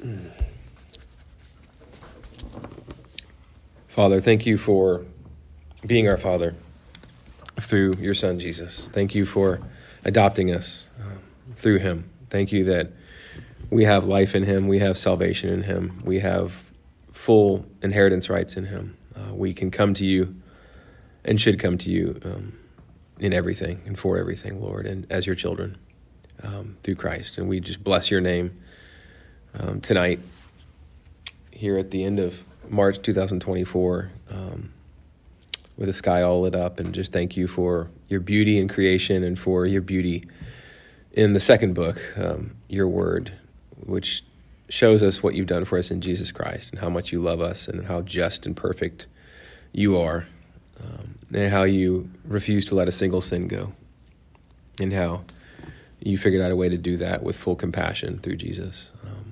Father, thank you for being our Father through your Son, Jesus. Thank you for adopting us through him. Thank you that we have life in him. We have salvation in him. We have full inheritance rights in him. We can come to you and should come to you in everything and for everything, Lord, and as your children through Christ. And we just bless your name tonight here at the end of March 2024 with the sky all lit up, and just thank you for your beauty in creation and for your beauty in the second book, your word, which shows us what you've done for us in Jesus Christ and how much you love us and how just and perfect you are, and how you refuse to let a single sin go, and how you figured out a way to do that with full compassion through Jesus,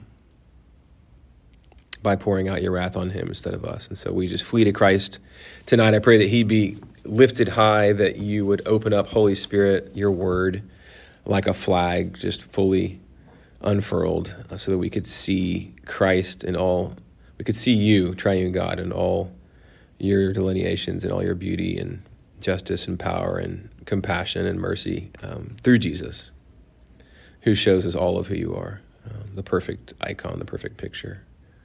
by pouring out your wrath on him instead of us. And so we just flee to Christ tonight. I pray that he'd be lifted high, that you would open up, Holy Spirit, your word like a flag, just fully unfurled, so that we could see Christ in all, we could see you, triune God, in all your delineations and all your beauty and justice and power and compassion and mercy through Jesus, who shows us all of who you are, the perfect icon, the perfect picture.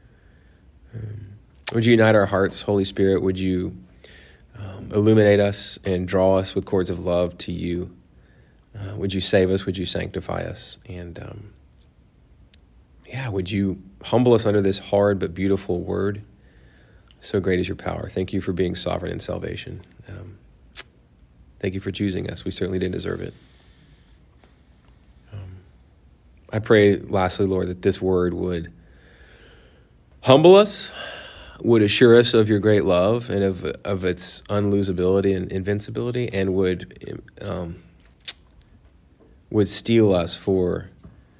Would you unite our hearts, Holy Spirit? Would you illuminate us and draw us with cords of love to you? Would you save us? Would you sanctify us? And would you humble us under this hard but beautiful word? So great is your power. Thank you for being sovereign in salvation. Thank you for choosing us. We certainly didn't deserve it. I pray, lastly, Lord, that this word would humble us, would assure us of your great love and of its unlosability and invincibility, and would steel us for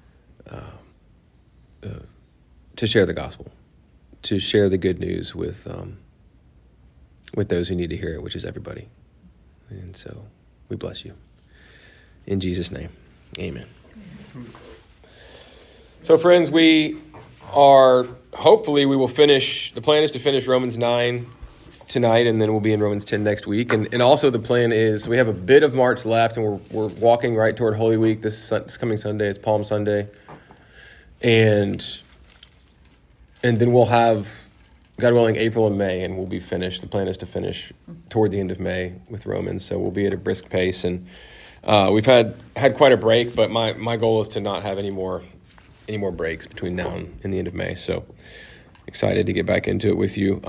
to share the gospel, to share the good news with those who need to hear it, which is everybody. And so we bless you. In Jesus' name, amen. So friends, hopefully we will finish, the plan is to finish Romans 9 tonight, and then we'll be in Romans 10 next week. And also the plan is we have a bit of March left, and we're walking right toward Holy Week this coming Sunday. It's Palm Sunday. And then we'll have, God willing, April and May, and we'll be finished. The plan is to finish toward the end of May with Romans, so we'll be at a brisk pace. And we've had quite a break, but my goal is to not have any more breaks between now and the end of May. So excited to get back into it with you.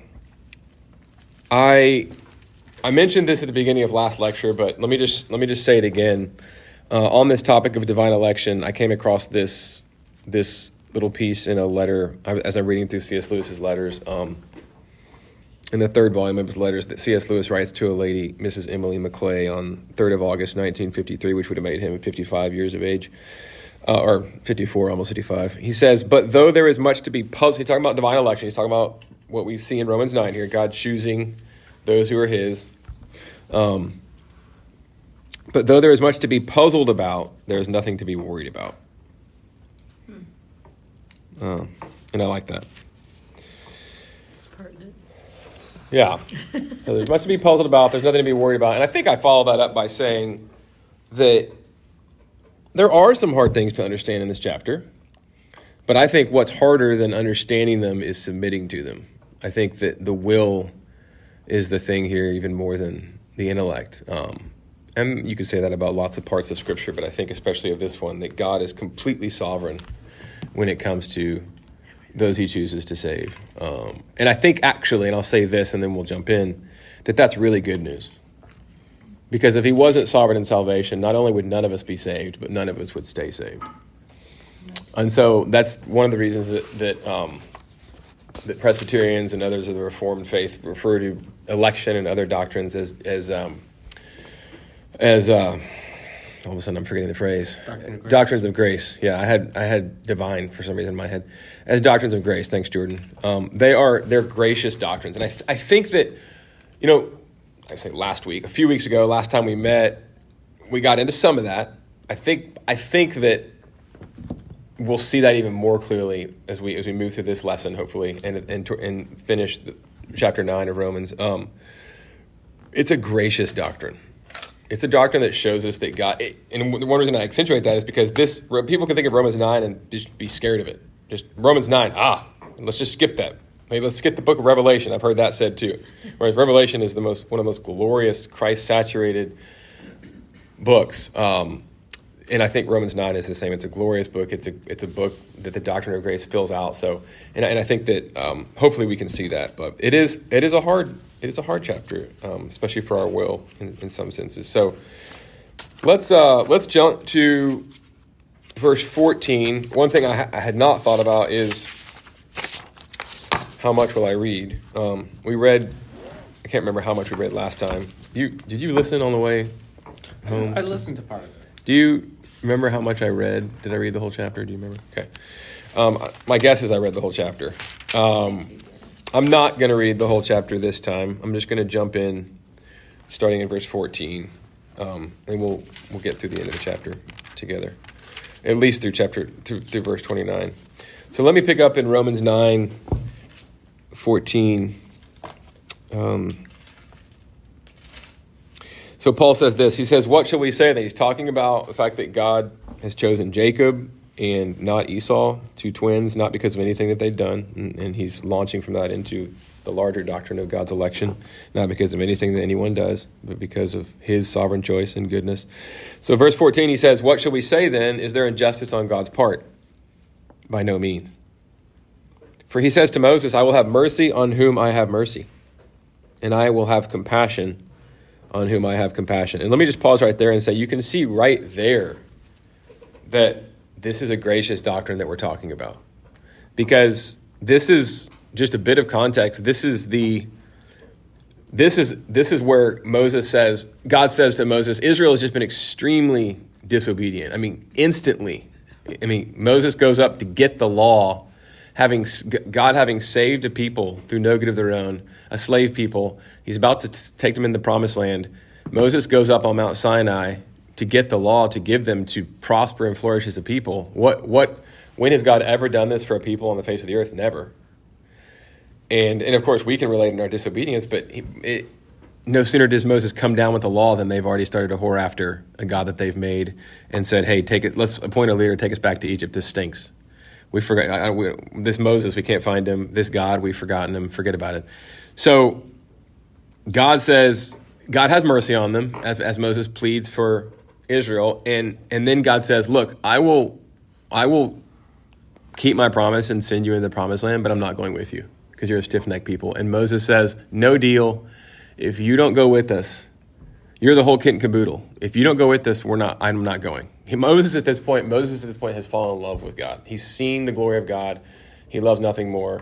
I mentioned this at the beginning of last lecture, but let me just say it again. On this topic of divine election, I came across this little piece in a letter as I'm reading through C.S. Lewis's letters. In the third volume of his letters that C.S. Lewis writes to a lady, Mrs. Emily Maclay, on 3rd of August, 1953, which would have made him 55 years of age. Or 54, almost 55. He says, but though there is much to be puzzled, he's talking about divine election. He's talking about what we see in Romans 9 here, God choosing those who are his. But though there is much to be puzzled about, there is nothing to be worried about. And I like that. It's pertinent. Yeah. So there's much to be puzzled about. There's nothing to be worried about. And I think I follow that up by saying that there are some hard things to understand in this chapter, but I think what's harder than understanding them is submitting to them. I think that the will is the thing here even more than the intellect. And you could say that about lots of parts of Scripture, but I think especially of this one, that God is completely sovereign when it comes to those he chooses to save. And I think actually, and I'll say this and then we'll jump in, that that's really good news. Because if he wasn't sovereign in salvation, not only would none of us be saved, but none of us would stay saved. And so that's one of the reasons that Presbyterians and others of the Reformed faith refer to election and other doctrines as all of a sudden I'm forgetting the phrase. Doctrines of grace. Yeah, I had divine for some reason in my head. As doctrines of grace. Thanks, Jordan. They're gracious doctrines. And I think that, I say a few weeks ago, last time we met, we got into some of that. I think that we'll see that even more clearly as we move through this lesson, hopefully, and finish chapter 9 of Romans. It's a gracious doctrine. It's a doctrine that shows us that God, and one reason I accentuate that is because people can think of Romans 9 and just be scared of it. Just Romans 9, let's just skip that. Hey, let's skip the book of Revelation. I've heard that said too. Whereas Revelation is one of the most glorious, Christ-saturated books. And I think Romans 9 is the same. It's a glorious book. It's a book that the doctrine of grace fills out. So, and I think that hopefully we can see that. But it is a hard chapter, especially for our will in some senses. So let's jump to verse 14. One thing I had not thought about is how much will I read. We read. I can't remember how much we read last time. Did you listen on the way home? I listened to part of it. Do you remember how much I read? Did I read the whole chapter? Do you remember? Okay. My guess is I read the whole chapter. I'm not going to read the whole chapter this time. I'm just going to jump in, starting in verse 14, and we'll get through the end of the chapter together, at least through verse 29. So let me pick up in Romans 9:14. So Paul says this. He says, what shall we say? That he's talking about the fact that God has chosen Jacob and not Esau, two twins, not because of anything that they've done. And he's launching from that into the larger doctrine of God's election, not because of anything that anyone does, but because of his sovereign choice and goodness. So verse 14, he says, what shall we say then? Is there injustice on God's part? By no means. For he says to Moses, I will have mercy on whom I have mercy, and I will have compassion on whom I have compassion. And let me just pause right there and say, you can see right there that this is a gracious doctrine that we're talking about. Because this is just a bit of context. This is where God says to Moses, Israel has just been extremely disobedient. I mean, instantly. I mean, Moses goes up to get the law, God having saved a people through no good of their own, a slave people. He's about to take them in the promised land. Moses goes up on Mount Sinai to get the law, to give them, to prosper and flourish as a people. When has God ever done this for a people on the face of the earth? Never. And of course, we can relate in our disobedience, but no sooner does Moses come down with the law than they've already started to whore after a God that they've made and said, hey, let's appoint a leader, take us back to Egypt. This stinks. We forgot this Moses, we can't find him. This God, we've forgotten him. Forget about it. So God says, God has mercy on them as Moses pleads for Israel. And then God says, look, I will keep my promise and send you into the promised land, but I'm not going with you because you're a stiff-necked people. And Moses says, no deal. If you don't go with us, you're the whole kit and caboodle. If you don't go with us, I'm not going. Moses at this point has fallen in love with God. He's seen the glory of God. He loves nothing more.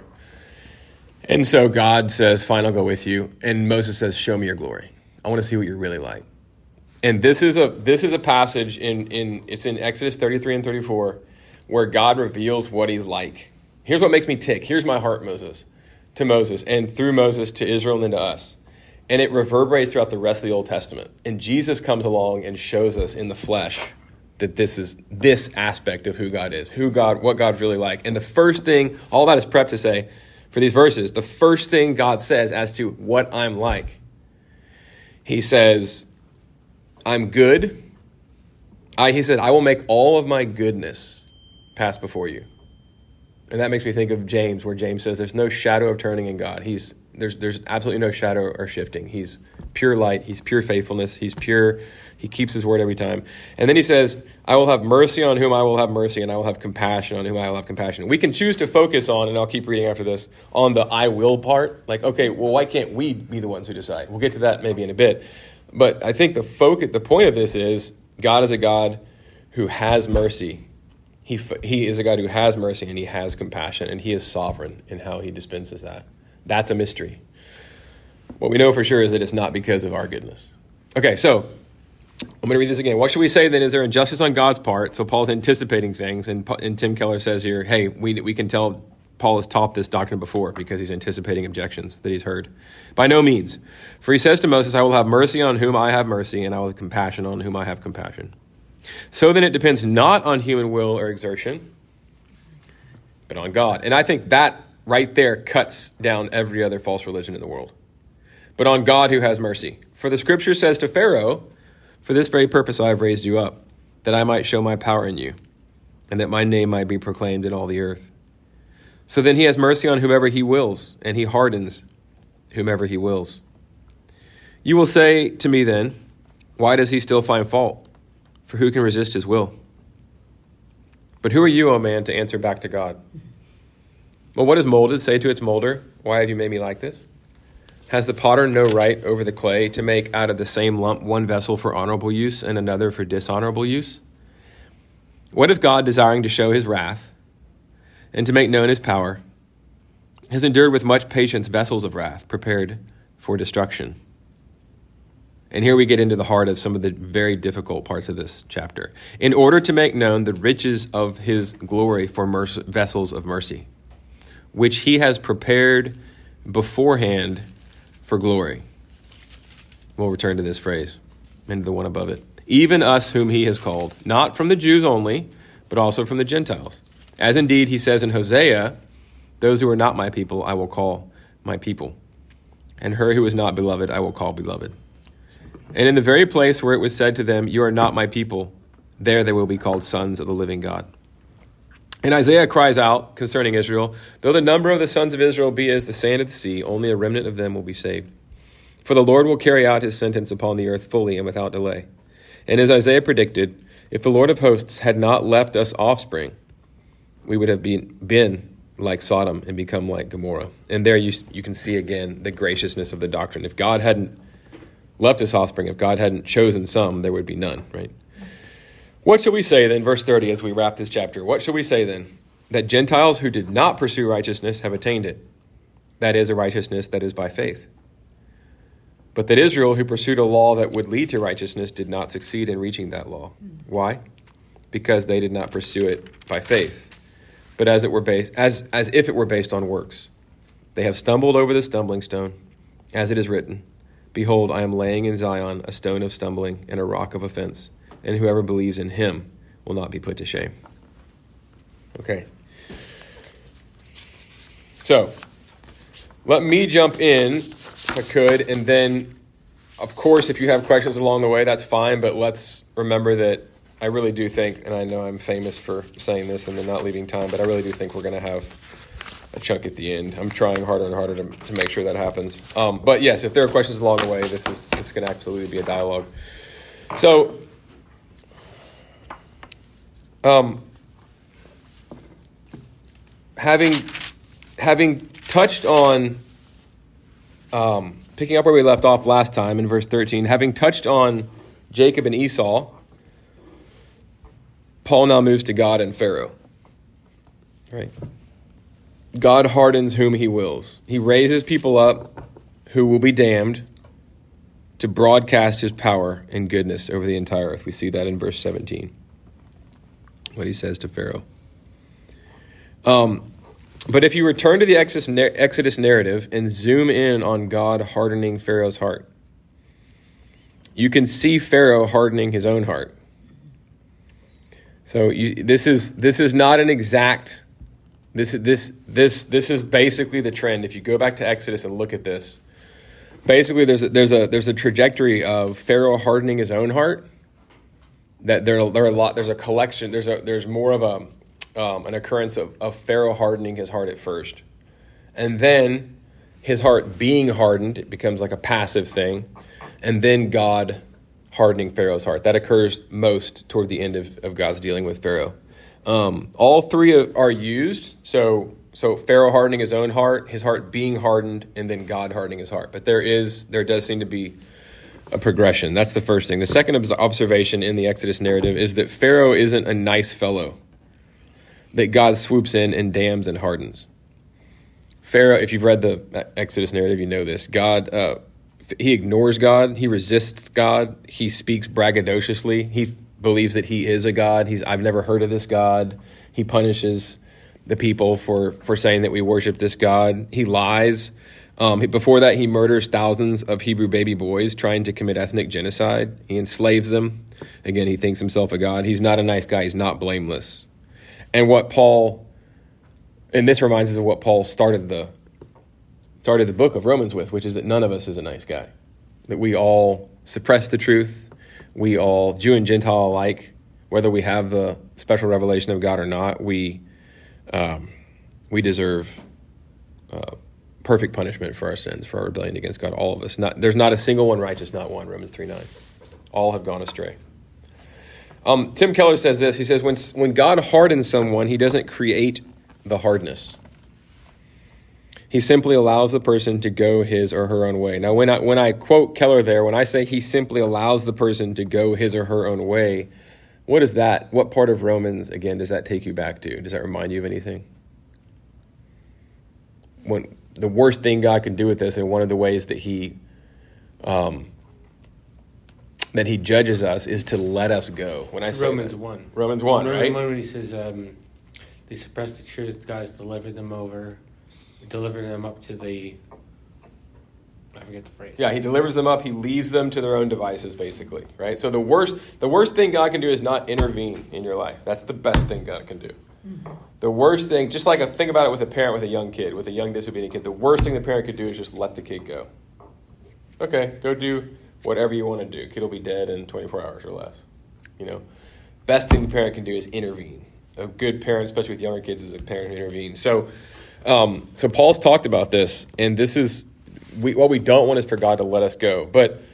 And so God says, fine, I'll go with you. And Moses says, show me your glory. I want to see what you're really like. And this is a passage it's in Exodus 33 and 34 where God reveals what he's like. Here's what makes me tick. Here's my heart, to Moses, and through Moses to Israel and then to us. And it reverberates throughout the rest of the Old Testament. And Jesus comes along and shows us in the flesh that this is this aspect of who God is, what God's really like. And the first thing, all that is prep to say for these verses, the first thing God says as to what I'm like, he says, I'm good. He said, I will make all of my goodness pass before you. And that makes me think of James, where James says there's no shadow of turning in God. There's absolutely no shadow or shifting. He's pure light. He's pure faithfulness. He's pure. He keeps his word every time. And then he says, I will have mercy on whom I will have mercy, and I will have compassion on whom I will have compassion. We can choose to focus on, and I'll keep reading after this, on the I will part. Like, okay, well, why can't we be the ones who decide? We'll get to that maybe in a bit. But I think the point of this is God is a God who has mercy. He is a God who has mercy, and he has compassion, and he is sovereign in how he dispenses that. That's a mystery. What we know for sure is that it's not because of our goodness. Okay, so I'm going to read this again. What should we say then? Is there injustice on God's part? So Paul's anticipating things, and Tim Keller says here, hey, we can tell Paul has taught this doctrine before because he's anticipating objections that he's heard. By no means. For he says to Moses, I will have mercy on whom I have mercy, and I will have compassion on whom I have compassion. So then it depends not on human will or exertion, but on God. And I think that right there cuts down every other false religion in the world. But on God who has mercy. For the scripture says to Pharaoh, for this very purpose I have raised you up, that I might show my power in you, and that my name might be proclaimed in all the earth. So then he has mercy on whomever he wills, and he hardens whomever he wills. You will say to me then, why does he still find fault? For who can resist his will? But who are you, O man, to answer back to God? Well, what is molded? Say to its molder, why have you made me like this? Has the potter no right over the clay to make out of the same lump one vessel for honorable use and another for dishonorable use? What if God, desiring to show his wrath and to make known his power, has endured with much patience vessels of wrath prepared for destruction? And here we get into the heart of some of the very difficult parts of this chapter. In order to make known the riches of his glory for vessels of mercy, which he has prepared beforehand for glory. We'll return to this phrase and the one above it. Even us whom he has called, not from the Jews only, but also from the Gentiles. As indeed he says in Hosea, those who are not my people I will call my people, and her who is not beloved I will call beloved. And in the very place where it was said to them, you are not my people, there they will be called sons of the living God. And Isaiah cries out concerning Israel, though the number of the sons of Israel be as the sand of the sea, only a remnant of them will be saved. For the Lord will carry out his sentence upon the earth fully and without delay. And as Isaiah predicted, if the Lord of hosts had not left us offspring, we would have been like Sodom and become like Gomorrah. And there you can see again the graciousness of the doctrine. If God hadn't left us offspring, if God hadn't chosen some, there would be none, right? What shall we say then, verse 30, as we wrap this chapter? What shall we say then? That Gentiles who did not pursue righteousness have attained it. That is a righteousness that is by faith. But that Israel, who pursued a law that would lead to righteousness, did not succeed in reaching that law. Why? Because they did not pursue it by faith, but as if it were based on works. They have stumbled over the stumbling stone, as it is written, behold, I am laying in Zion a stone of stumbling and a rock of offense, and whoever believes in him will not be put to shame. Okay. So, let me jump in, if I could, and then, of course, if you have questions along the way, that's fine, but let's remember that I really do think, and I know I'm famous for saying this and then not leaving time, but I really do think we're going to have a chunk at the end. I'm trying harder and harder to make sure that happens. But yes, if there are questions along the way, this can absolutely be a dialogue. So, having touched on, picking up where we left off last time in verse 13, having touched on Jacob and Esau, Paul now moves to God and Pharaoh. Right? God hardens whom he wills. He raises people up who will be damned to broadcast his power and goodness over the entire earth. We see that in verse 17, what he says to Pharaoh. But if you return to the Exodus narrative and zoom in on God hardening Pharaoh's heart, you can see Pharaoh hardening his own heart. So this is not an exact. This is basically the trend. If you go back to Exodus and look at this, basically there's a trajectory of Pharaoh hardening his own heart. That there are a lot. There's a collection. There's more of an occurrence of Pharaoh hardening his heart at first, and then his heart being hardened. It becomes like a passive thing, and then God hardening Pharaoh's heart. That occurs most toward the end of God's dealing with Pharaoh. All three are used. So Pharaoh hardening his own heart, his heart being hardened, and then God hardening his heart. But there does seem to be a progression. That's the first thing. The second observation in the Exodus narrative is that Pharaoh isn't a nice fellow that God swoops in and damns and hardens. Pharaoh, if you've read the Exodus narrative, you know this. He ignores God. He resists God. He speaks braggadociously. He believes that he is a God. I've never heard of this God. He punishes the people for saying that we worship this God. He lies. Before that, he murders thousands of Hebrew baby boys trying to commit ethnic genocide. He enslaves them. Again, he thinks himself a God. He's not a nice guy. He's not blameless. And what Paul And this reminds us of what Paul started the book of Romans with, which is that none of us is a nice guy. That we all suppress the truth. We all, Jew and Gentile alike, whether we have the special revelation of God or not, we deserve perfect punishment for our sins, for our rebellion against God, all of us. There's not a single one righteous, not one, Romans 3:9. All have gone astray. Tim Keller says this. He says, when God hardens someone, he doesn't create the hardness. He simply allows the person to go his or her own way. Now, when I quote Keller there, when I say he simply allows the person to go his or her own way, what part of Romans, again, does that take you back to? Does that remind you of anything? When the worst thing God can do with this, and one of the ways that he judges us, is to let us go. When I say Romans 1. Romans 1, right? Romans 1 when he says, they suppressed the truth, God has delivered them up to the, I forget the phrase. Yeah, he delivers them up. He leaves them to their own devices, basically, right? So the worst thing God can do is not intervene in your life. That's the best thing God can do. Mm-hmm. The worst thing, just like think about it with a parent with a young kid, with a young disobedient kid, the worst thing the parent could do is just let the kid go. Okay, go do whatever you want to do. Kid will be dead in 24 hours or less. Best thing the parent can do is intervene. A good parent, especially with younger kids, is a parent who intervenes. So Paul's talked about this, and this is what we don't want is for God to let us go. But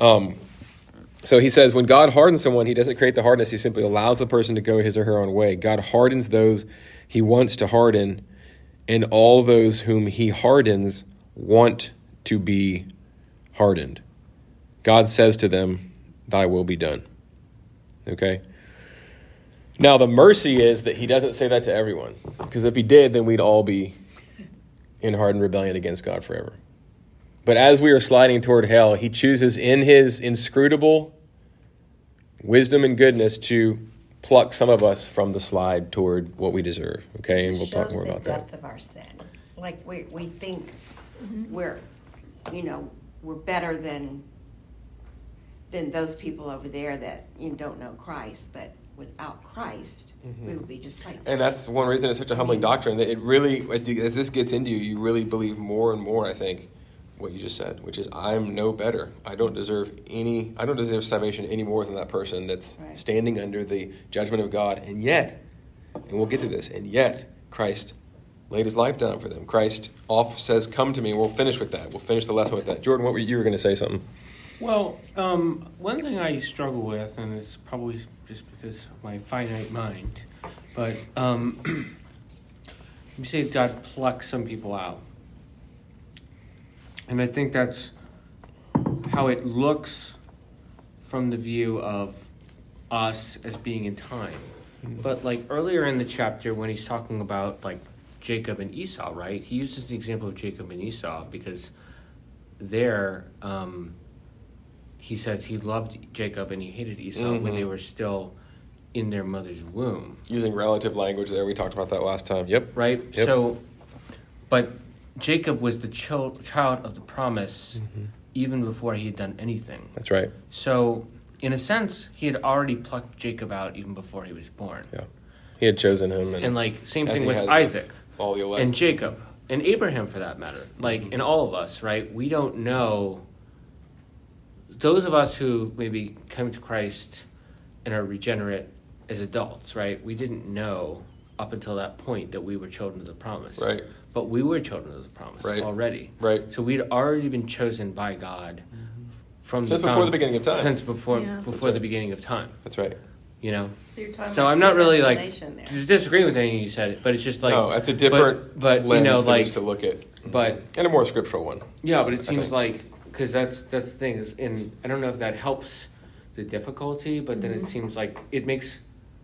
so he says, when God hardens someone, he doesn't create the hardness. He simply allows the person to go his or her own way. God hardens those he wants to harden, and all those whom he hardens want to be hardened. God says to them, thy will be done. Okay? Now, the mercy is that he doesn't say that to everyone. Because if he did, then we'd all be in hardened rebellion against God forever. But as we are sliding toward hell, he chooses in his inscrutable wisdom and goodness to pluck some of us from the slide toward what we deserve. Okay? And we'll talk more about that. Shows the depth of our sin. Like we think we're better than those people over there that don't know Christ, but without Christ, we would be just like that. And that's one reason it's such a humbling doctrine, that it really, as this gets into you, you really believe more and more, I think, what you just said, which is I'm no better. I don't deserve salvation any more than that person that's standing under the judgment of God. And yet, and we'll get to this, and yet Christ laid his life down for them. Christ says, come to me. We'll finish with that. We'll finish the lesson with that. Jordan, you were going to say something. Well, one thing I struggle with, and it's probably just because of my finite mind, but you say God plucks some people out. And I think that's how it looks from the view of us as being in time. But like earlier in the chapter when he's talking about like Jacob and Esau, right? He uses the example of Jacob and Esau because there he says he loved Jacob and he hated Esau when they were still in their mother's womb. Using relative language there. We talked about that last time. Yep. Right? Yep. So, but Jacob was the child of the promise even before he had done anything. That's right. So, in a sense, he had already plucked Jacob out even before he was born. Yeah. He had chosen him. And like, same thing with Isaac all the elect. and Jacob and Abraham for that matter. Like, in all of us, right? We don't know. Those of us who maybe come to Christ and are regenerate as adults, right? We didn't know up until that point that we were children of the promise. Right. But we were children of the promise already. Right. So we'd already been chosen by God since before the beginning of time. Since before the beginning of time. That's right. So I'm not really like disagreeing with anything you said, but it's just like no, it's a different lens to look at, and a more scriptural one. Yeah, but it seems like because that's the thing is, and I don't know if that helps the difficulty, but then it seems like it makes.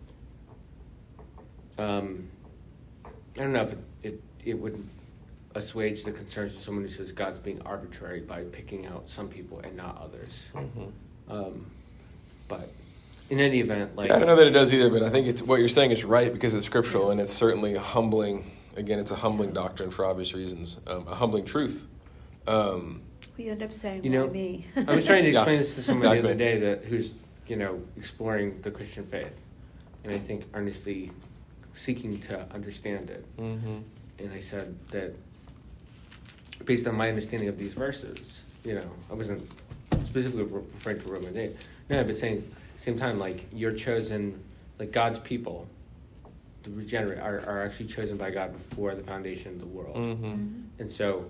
I don't know if it would assuage the concerns of someone who says God's being arbitrary by picking out some people and not others. But in any event, I don't know that it does either, but I think what you're saying is right because it's scriptural and it's certainly humbling. Again, it's a humbling doctrine for obvious reasons, a humbling truth. We end up saying, why me? I was trying to explain this to somebody the other day who's exploring the Christian faith, and I think earnestly seeking to understand it. and I said that based on my understanding of these verses, I wasn't specifically referring to Romans 8. No, but saying at the same time, like, you're chosen, like God's people, the regenerate, are actually chosen by God before the foundation of the world. And so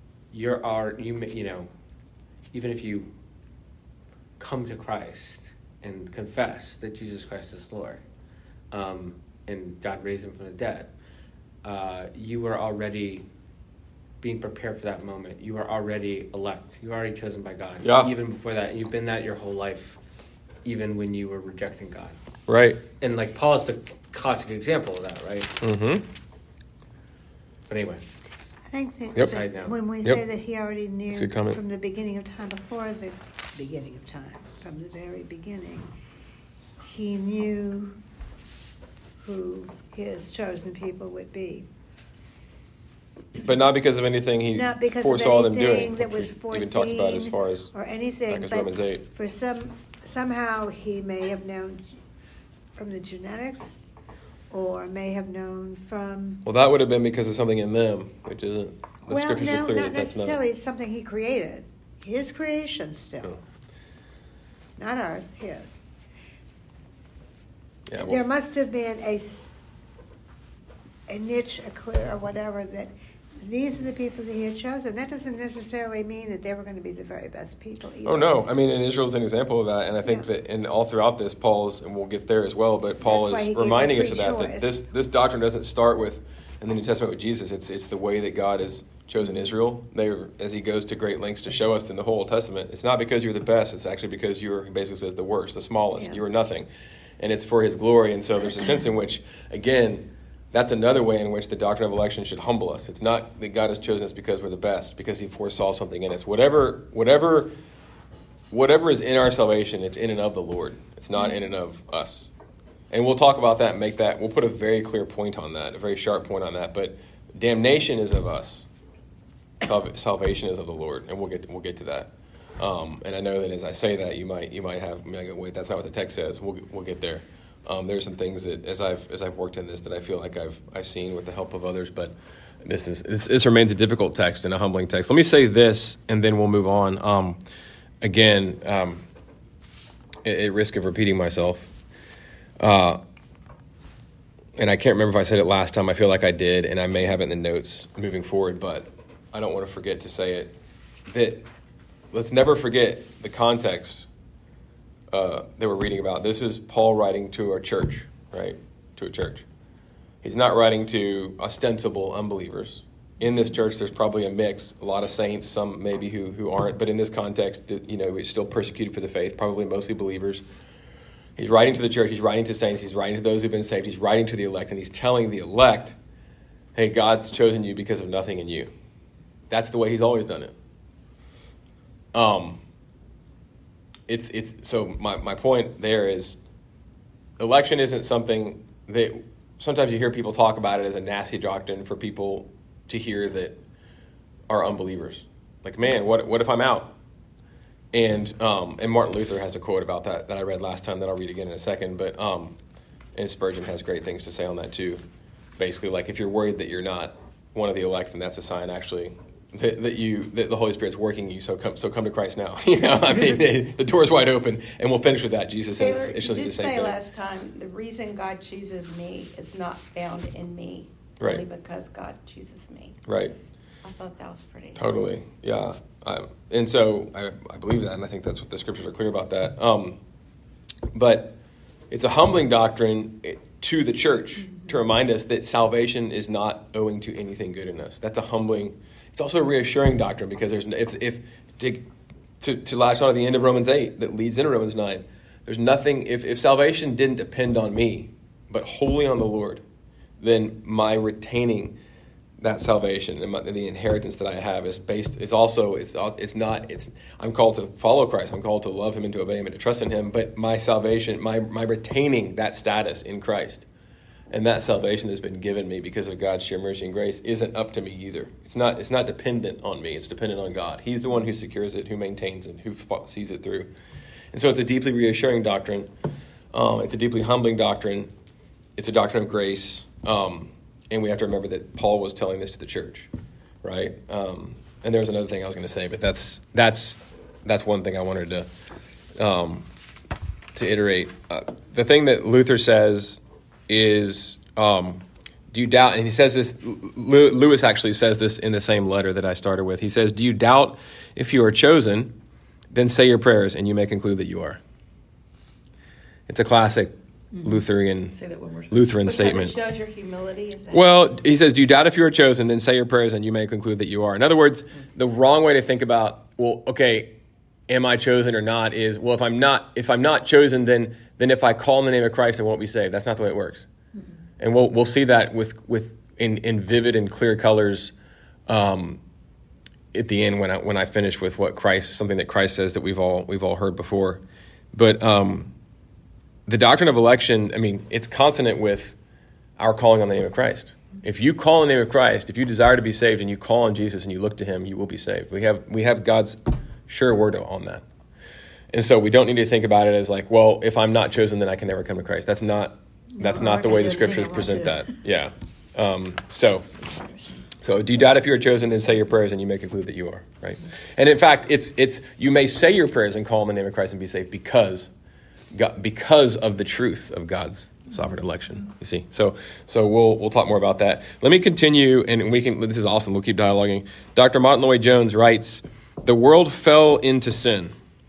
even if you come to Christ and confess that Jesus Christ is Lord, and God raised him from the dead, you were already being prepared for that moment. You are already elect. You are already chosen by God. Yeah. Even before that, you've been that your whole life, even when you were rejecting God. Right. And like Paul is the classic example of that, right? Mm-hmm. But anyway. I think that when we say that he already knew from the beginning of time, before the beginning of time, from the very beginning, he knew who his chosen people would be. But not because of anything he foresaw them doing. That was foreseen, even talked about as far as or anything. like Romans 8. For somehow he may have known from the genetics, or may have known from. Well, that would have been because of something in them, which isn't. The scriptures are clear not that that's not. necessarily something he created. His creation still, not ours. His. Yeah, There must have been a niche, a clear, or whatever, that these are the people that he had chosen. That doesn't necessarily mean that they were going to be the very best people either. Oh, no. I mean, and Israel's an example of that. And I think that in all throughout this, Paul's, and we'll get there as well, but Paul is reminding us of that this doctrine doesn't start with, in the New Testament with Jesus, it's the way that God has chosen Israel. As he goes to great lengths to show us in the whole Old Testament, it's not because you're the best, it's actually because he basically says the worst, the smallest, you are nothing. And it's for his glory. And so there's a sense in which, again, that's another way in which the doctrine of election should humble us. It's not that God has chosen us because we're the best, because he foresaw something in us. Whatever is in our salvation, it's in and of the Lord. It's not in and of us. And we'll talk about that and we'll put a very clear point on that, a very sharp point on that. But damnation is of us. Salvation is of the Lord. And we'll get to that. And I know that as I say that, you might go, wait, that's not what the text says. We'll get there. There's some things that as I've worked in this that I feel like I've seen with the help of others, but this remains a difficult text and a humbling text. Let me say this, and then we'll move on. Again, at risk of repeating myself, and I can't remember if I said it last time. I feel like I did, and I may have it in the notes moving forward, but I don't want to forget to say it. That let's never forget the context that we're reading about. This is Paul writing to a church, right? To a church. He's not writing to ostensible unbelievers. In this church, there's probably a mix, a lot of saints, some maybe who aren't, but in this context, he's still persecuted for the faith, probably mostly believers. He's writing to the church, he's writing to saints, he's writing to those who've been saved, he's writing to the elect, and he's telling the elect, hey, God's chosen you because of nothing in you. That's the way he's always done it. So my point there is election isn't something that sometimes you hear people talk about it as a nasty doctrine for people to hear that are unbelievers. Like, man, what if I'm out? And Martin Luther has a quote about that I read last time that I'll read again in a second. But and Spurgeon has great things to say on that too. Basically, like if you're worried that you're not one of the elect, then that's a sign actually that the Holy Spirit's working you. So come to Christ now. The door's wide open, and we'll finish with that. Jesus says essentially the same thing. You did say last time the reason God chooses me is not found in me, right? Only because God chooses me, right? I thought that was pretty. Totally, yeah. And so I believe that, and I think that's what the scriptures are clear about that. But it's a humbling doctrine to the church to remind us that salvation is not owing to anything good in us. That's a humbling. It's also a reassuring doctrine because there's to latch on to the end of Romans 8 that leads into Romans 9. There's nothing. If salvation didn't depend on me, but wholly on the Lord, then my retaining that salvation and the inheritance that I have is based. I'm called to follow Christ. I'm called to love Him and to obey Him and to trust in Him. But my salvation, my retaining that status in Christ, and that salvation that's been given me because of God's sheer mercy and grace isn't up to me either. It's not dependent on me. It's dependent on God. He's the one who secures it, who maintains it, who sees it through. And so it's a deeply reassuring doctrine. It's a deeply humbling doctrine. It's a doctrine of grace. And we have to remember that Paul was telling this to the church, right? And there was another thing I was going to say, but that's one thing I wanted to iterate. The thing that Luther says is, do you doubt, and he says this, Lewis actually says this in the same letter that I started with. He says, do you doubt if you are chosen? Then say your prayers, and you may conclude that you are. It's a classic Lutheran statement. It shows your humility. Well, he says, do you doubt if you are chosen? Then say your prayers, and you may conclude that you are. In other words, the wrong way to think about, well, okay, am I chosen or not? Is, well, if I'm not chosen, then if I call in the name of Christ, I won't be saved. That's not the way it works. Mm-hmm. And we'll see that in vivid and clear colors. At the end, when I finish with something that Christ says that we've all heard before, but the doctrine of election, I mean, it's consonant with our calling on the name of Christ. If you call on the name of Christ, if you desire to be saved, and you call on Jesus and you look to Him, you will be saved. We have God's sure word on that, and so we don't need to think about it as like, well, if I'm not chosen, then I can never come to Christ. That's not the way the Scriptures present that. Yeah. So do you doubt if you are chosen, then say your prayers, and you may conclude that you are, right? And in fact, it's you may say your prayers and call in the name of Christ and be saved because of the truth of God's sovereign election. You see, so we'll talk more about that. Let me continue, and this is awesome. We'll keep dialoguing. Dr. Martin Lloyd-Jones writes, "The world fell into sin,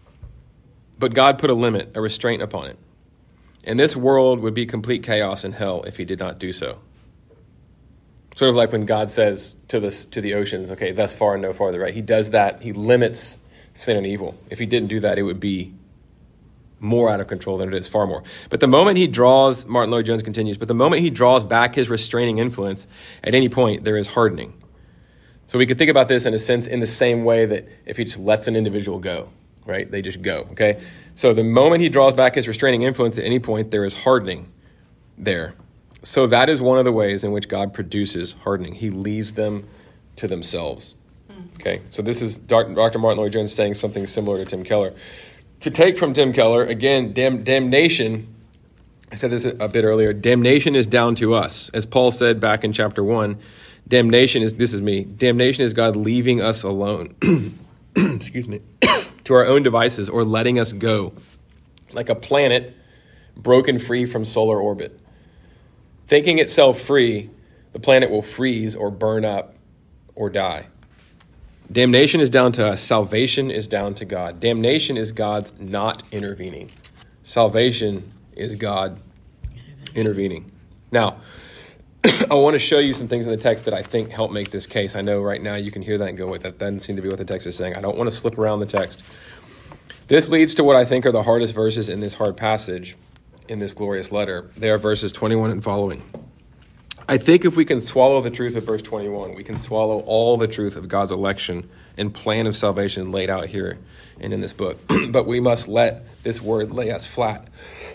but God put a limit, a restraint upon it, and this world would be complete chaos and hell if He did not do so." Sort of like when God says to the oceans, okay, thus far and no farther, right? He does that. He limits sin and evil. If He didn't do that, it would be more out of control than it is, far more. But the moment He draws, Martin Lloyd-Jones continues, but the moment He draws back His restraining influence, at any point, there is hardening. So we could think about this in a sense in the same way that if He just lets an individual go, right? They just go, okay? So the moment He draws back His restraining influence, at any point, there is hardening there. So that is one of the ways in which God produces hardening. He leaves them to themselves. Okay, so this is Dr. Martin Lloyd-Jones saying something similar to Tim Keller. To take from Tim Keller, again, damnation, I said this a bit earlier, damnation is down to us. As Paul said back in chapter 1, damnation is God leaving us alone, excuse me, to our own devices, or letting us go, like a planet broken free from solar orbit. Thinking itself free, the planet will freeze or burn up or die. Damnation is down to us. Salvation is down to God. Damnation is God's not intervening. Salvation is God intervening. Now, I want to show you some things in the text that I think help make this case. I know right now you can hear that and go, "What? That doesn't seem to be what the text is saying." I don't want to slip around the text. This leads to what I think are the hardest verses in this hard passage, in this glorious letter. They are verses 21 and following. I think if we can swallow the truth of verse 21, we can swallow all the truth of God's election and plan of salvation laid out here and in this book. But we must let this word lay us flat.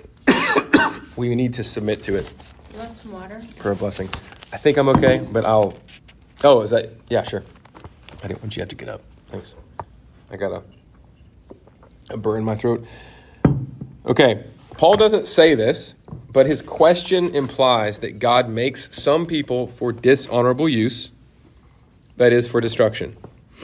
We need to submit to it. You want some water? For a blessing. I think I'm okay, but is that, yeah, sure. I didn't want you to have to get up. Thanks. I got a burr in my throat. Okay. Paul doesn't say this, but his question implies that God makes some people for dishonorable use, that is, for destruction.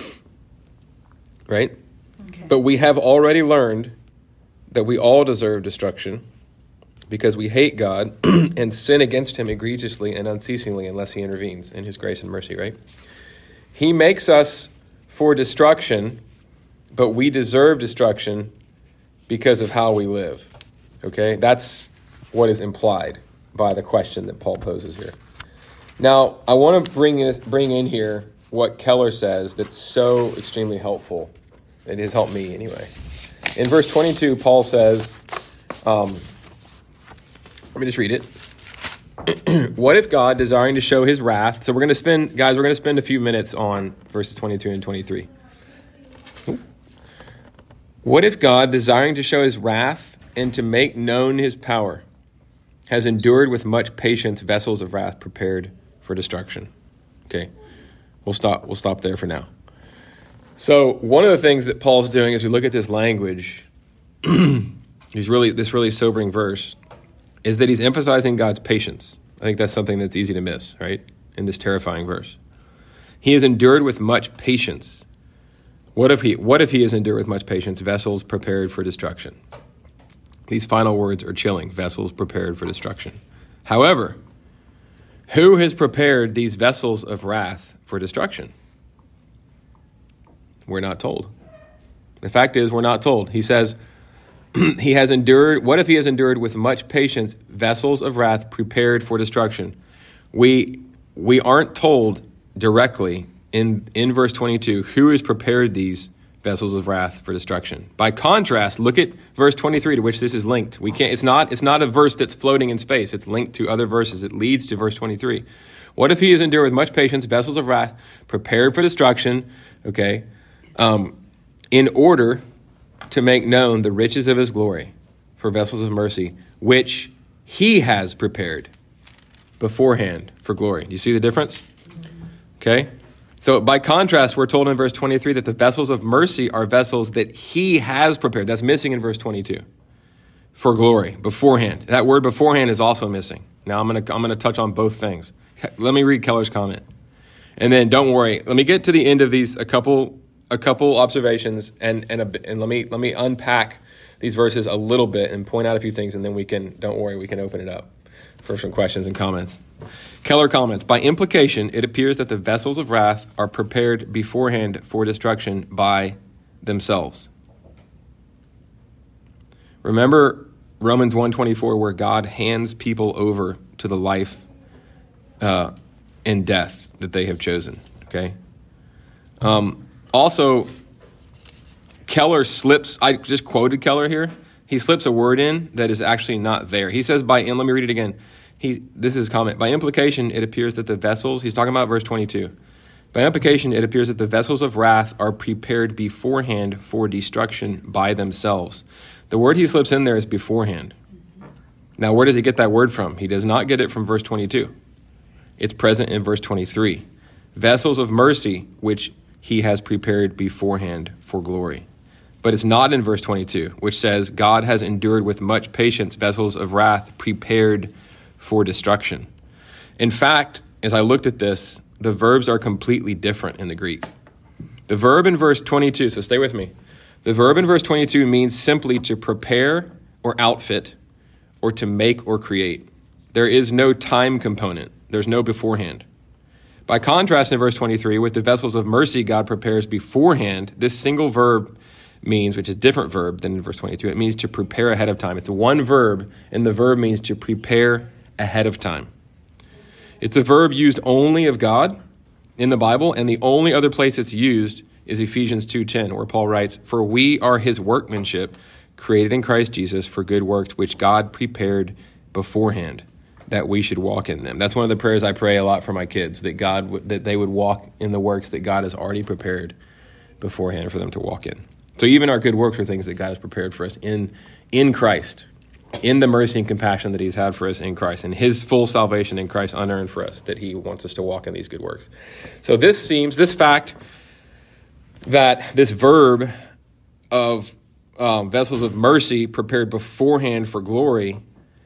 Right? Okay. But we have already learned that we all deserve destruction because we hate God and sin against Him egregiously and unceasingly unless He intervenes in His grace and mercy, right? He makes us for destruction, but we deserve destruction because of how we live. Okay, that's what is implied by the question that Paul poses here. Now, I want to bring in here what Keller says that's so extremely helpful. It has helped me anyway. In verse 22, Paul says, let me just read it. What if God, desiring to show His wrath, so we're going to spend a few minutes on verses 22 and 23. What if God, desiring to show His wrath and to make known His power, has endured with much patience vessels of wrath prepared for destruction? Okay, we'll stop there for now. So one of the things that Paul's doing as we look at this language, this really sobering verse, is that he's emphasizing God's patience. I think that's something that's easy to miss, right? in this terrifying verse. He has endured with much patience. What if he has endured with much patience vessels prepared for destruction? These final words are chilling. Vessels prepared for destruction. However, who has prepared these vessels of wrath for destruction? We're not told. The fact is, we're not told. He says, he has endured. What if he has endured with much patience vessels of wrath prepared for destruction? We aren't told directly in verse 22 who has prepared these vessels of wrath for destruction. By contrast, look at verse 23 to which this is linked. It's not a verse that's floating in space. It's linked to other verses. It leads to verse 23. What if he has endured with much patience vessels of wrath prepared for destruction, okay, in order to make known the riches of his glory for vessels of mercy, which he has prepared beforehand for glory. Do you see the difference? Okay. So by contrast, we're told in verse 23 that the vessels of mercy are vessels that he has prepared. That's missing in verse 22. For glory, beforehand. That word beforehand is also missing. Now I'm going to touch on both things. Let me read Keller's comment. And then don't worry. Let me get to the end of these a couple observations and let me unpack these verses a little bit and point out a few things, and then we can open it up for some questions and comments. Keller comments, by implication, it appears that the vessels of wrath are prepared beforehand for destruction by themselves. Remember Romans 1:24, where God hands people over to the life and death that they have chosen. Okay. Also, Keller slips. I just quoted Keller here. He slips a word in that is actually not there. He says and let me read it again. This is his comment. By implication, it appears that the vessels, he's talking about verse 22. By implication, it appears that the vessels of wrath are prepared beforehand for destruction by themselves. The word he slips in there is beforehand. Now, where does he get that word from? He does not get it from verse 22. It's present in verse 23. Vessels of mercy, which he has prepared beforehand for glory. But it's not in verse 22, which says, God has endured with much patience vessels of wrath prepared for destruction. In fact, as I looked at this, the verbs are completely different in the Greek. The verb in verse 22, so stay with me. The verb in verse 22 means simply to prepare or outfit or to make or create. There is no time component. There's no beforehand. By contrast, in verse 23, with the vessels of mercy God prepares beforehand, this single verb means, which is a different verb than in verse 22, it means to prepare ahead of time. It's one verb, and the verb means to prepare ahead of time. It's a verb used only of God in the Bible, and the only other place it's used is Ephesians 2:10, where Paul writes, for we are his workmanship, created in Christ Jesus for good works, which God prepared beforehand, that we should walk in them. That's one of the prayers I pray a lot for my kids, that they would walk in the works that God has already prepared beforehand for them to walk in. So even our good works are things that God has prepared for us in Christ, in the mercy and compassion that he's had for us in Christ, and his full salvation in Christ unearned for us, that he wants us to walk in these good works. So this fact that this verb of vessels of mercy prepared beforehand for glory,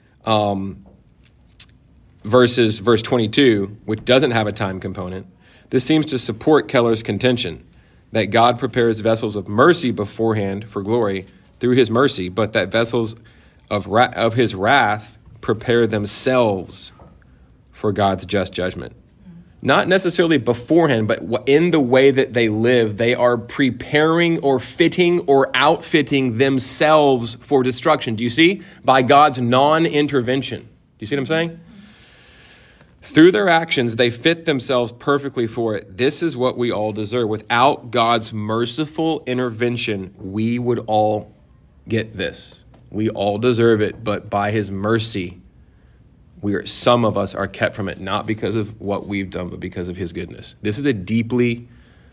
versus verse 22, which doesn't have a time component, this seems to support Keller's contention that God prepares vessels of mercy beforehand for glory through his mercy, but that vessels of his wrath prepare themselves for God's just judgment. Not necessarily beforehand, but in the way that they live, they are preparing or fitting or outfitting themselves for destruction. Do you see? By God's non-intervention. Do you see what I'm saying? Through their actions, they fit themselves perfectly for it. This is what we all deserve. Without God's merciful intervention, we would all get this. We all deserve it, but by his mercy, some of us are kept from it, not because of what we've done, but because of his goodness. This is a deeply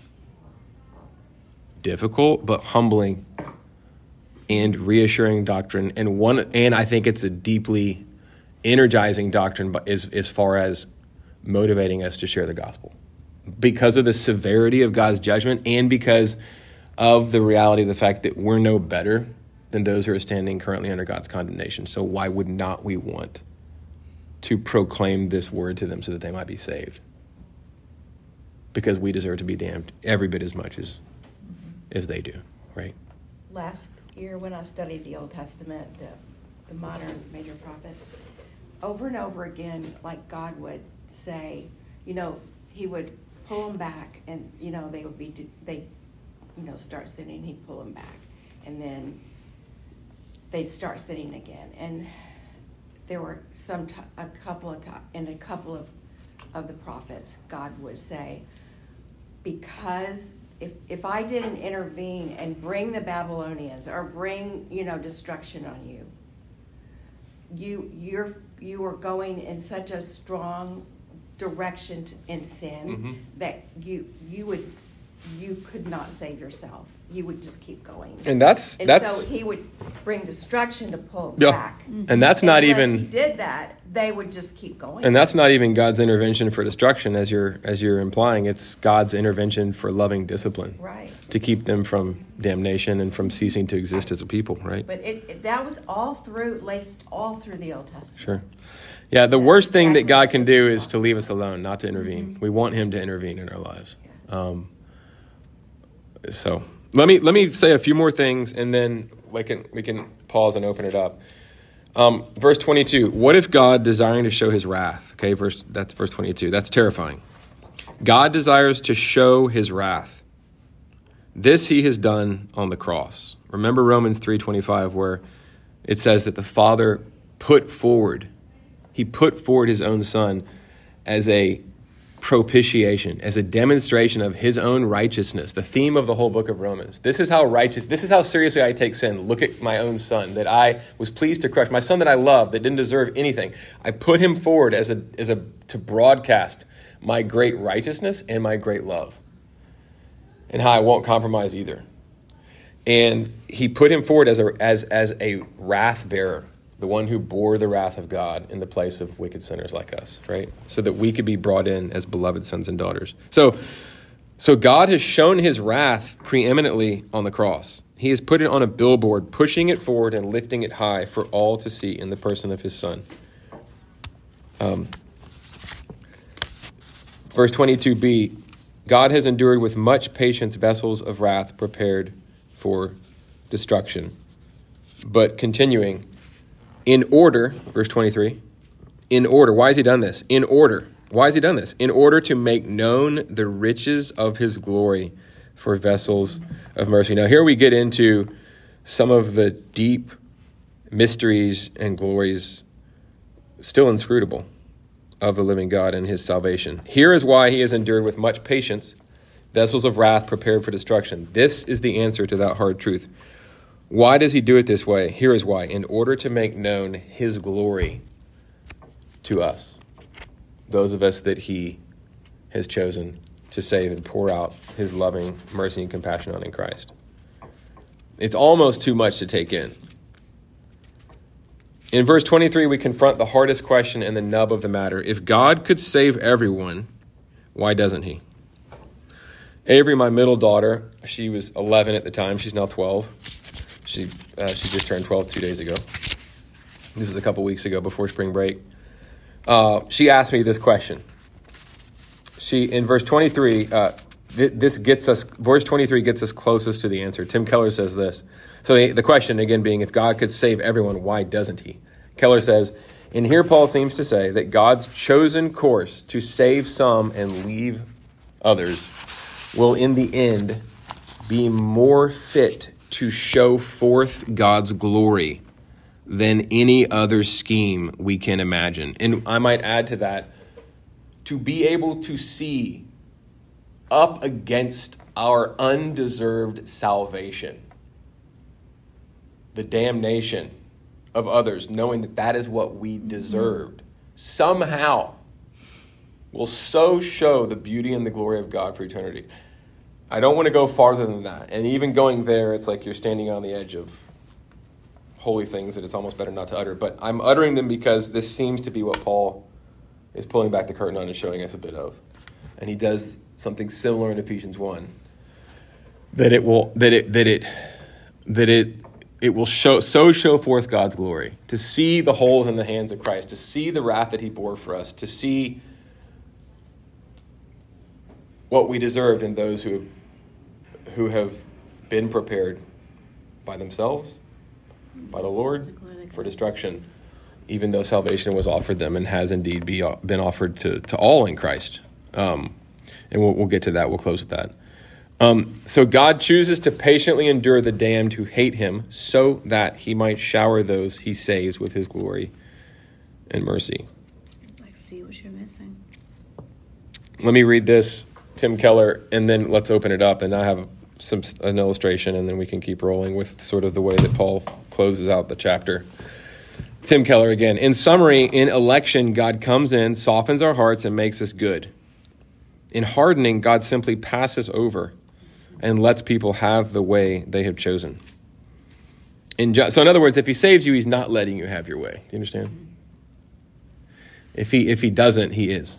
difficult but humbling and reassuring doctrine, and I think it's a deeply energizing doctrine as far as motivating us to share the gospel because of the severity of God's judgment and because of the reality of the fact that we're no better than those who are standing currently under God's condemnation. So why would not we want to proclaim this word to them so that they might be saved? because we deserve to be damned every bit as much as they do, right? Last year when I studied the Old Testament, the modern major prophets, over and over again, like God would say, he would pull them back, and they start sinning, he'd pull them back, and then they'd start sinning again. And there were a couple of the prophets, God would say, because if I didn't intervene and bring the Babylonians or bring destruction on you, you are going in such a strong direction in sin that you could not save yourself. You would just keep going. And that's so he would bring destruction to pull back. And that's not even. He did that, they would just keep going. And that's not even God's intervention for destruction, as you're implying. It's God's intervention for loving discipline, right? To keep them from damnation and from ceasing to exist as a people, right? But that was laced all through the Old Testament. Sure. Yeah, the worst thing that God can do is to leave us alone, not to intervene. We want Him to intervene in our lives. So let me say a few more things, and then we can pause and open it up. Verse 22. What if God, desiring to show His wrath? Okay, that's verse 22. That's terrifying. God desires to show His wrath. This He has done on the cross. Remember Romans 3:25, where it says that the Father put forward His own Son as a propitiation, as a demonstration of His own righteousness, the theme of the whole book of Romans. This is how seriously I take sin. Look at my own Son that I was pleased to crush, my Son that I loved, that didn't deserve anything. I put Him forward to broadcast my great righteousness and my great love, and how I won't compromise either. And He put Him forward as a wrath bearer, the one who bore the wrath of God in the place of wicked sinners like us, right? So that we could be brought in as beloved sons and daughters. So God has shown His wrath preeminently on the cross. He has put it on a billboard, pushing it forward and lifting it high for all to see in the person of His Son. Verse 22b, God has endured with much patience vessels of wrath prepared for destruction. But continuing, in order, verse 23, in order. Why has He done this? In order. Why has He done this? In order to make known the riches of His glory for vessels of mercy. Now here we get into some of the deep mysteries and glories, still inscrutable, of the living God and His salvation. Here is why He has endured with much patience vessels of wrath prepared for destruction. This is the answer to that hard truth. Why does He do it this way? Here is why. In order to make known His glory to us, those of us that He has chosen to save and pour out His loving mercy and compassion on in Christ. It's almost too much to take in. In verse 23, we confront the hardest question and the nub of the matter. If God could save everyone, why doesn't He? Avery, my middle daughter, she was 11 at the time. She's now 12. She just turned 12 2 days ago. This is a couple weeks ago before spring break. She asked me this question. In verse 23, verse 23 gets us closest to the answer. Tim Keller says this. So the question again being, if God could save everyone, why doesn't He? Keller says, and here Paul seems to say that God's chosen course to save some and leave others will in the end be more fit to show forth God's glory than any other scheme we can imagine. And I might add to that, to be able to see up against our undeserved salvation, the damnation of others, knowing that that is what we deserved, somehow will so show the beauty and the glory of God for eternity. I don't want to go farther than that. And even going there, it's like you're standing on the edge of holy things that it's almost better not to utter. But I'm uttering them because this seems to be what Paul is pulling back the curtain on and showing us a bit of. And he does something similar in Ephesians 1. That it will show forth God's glory. To see the holes in the hands of Christ, to see the wrath that He bore for us, to see what we deserved in those who have been prepared by themselves, by the Lord, for destruction, even though salvation was offered them and has indeed been offered to all in Christ. And we'll get to that. We'll close with that. So God chooses to patiently endure the damned who hate him so that he might shower those he saves with his glory and mercy. I see what you're missing. Let me read this, Tim Keller, and then let's open it up. And I have an illustration, and then we can keep rolling with sort of the way that Paul closes out the chapter. Tim Keller again. In summary, in election, God comes in, softens our hearts, and makes us good. In hardening, God simply passes over and lets people have the way they have chosen. So in other words, if he saves you, he's not letting you have your way. Do you understand? If he doesn't, he is.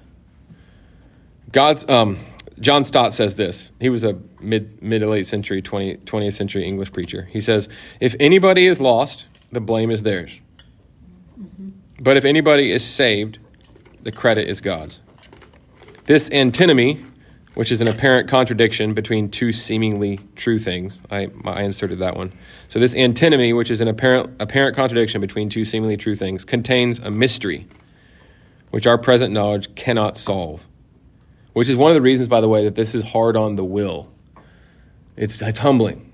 John Stott says this. He was a mid to late century, 20th century English preacher. He says, if anybody is lost, the blame is theirs. Mm-hmm. But if anybody is saved, the credit is God's. This antinomy, which is an apparent contradiction between two seemingly true things. I inserted that one. So this antinomy, which is an apparent contradiction between two seemingly true things, contains a mystery which our present knowledge cannot solve. Which is one of the reasons, by the way, that this is hard on the will. It's humbling.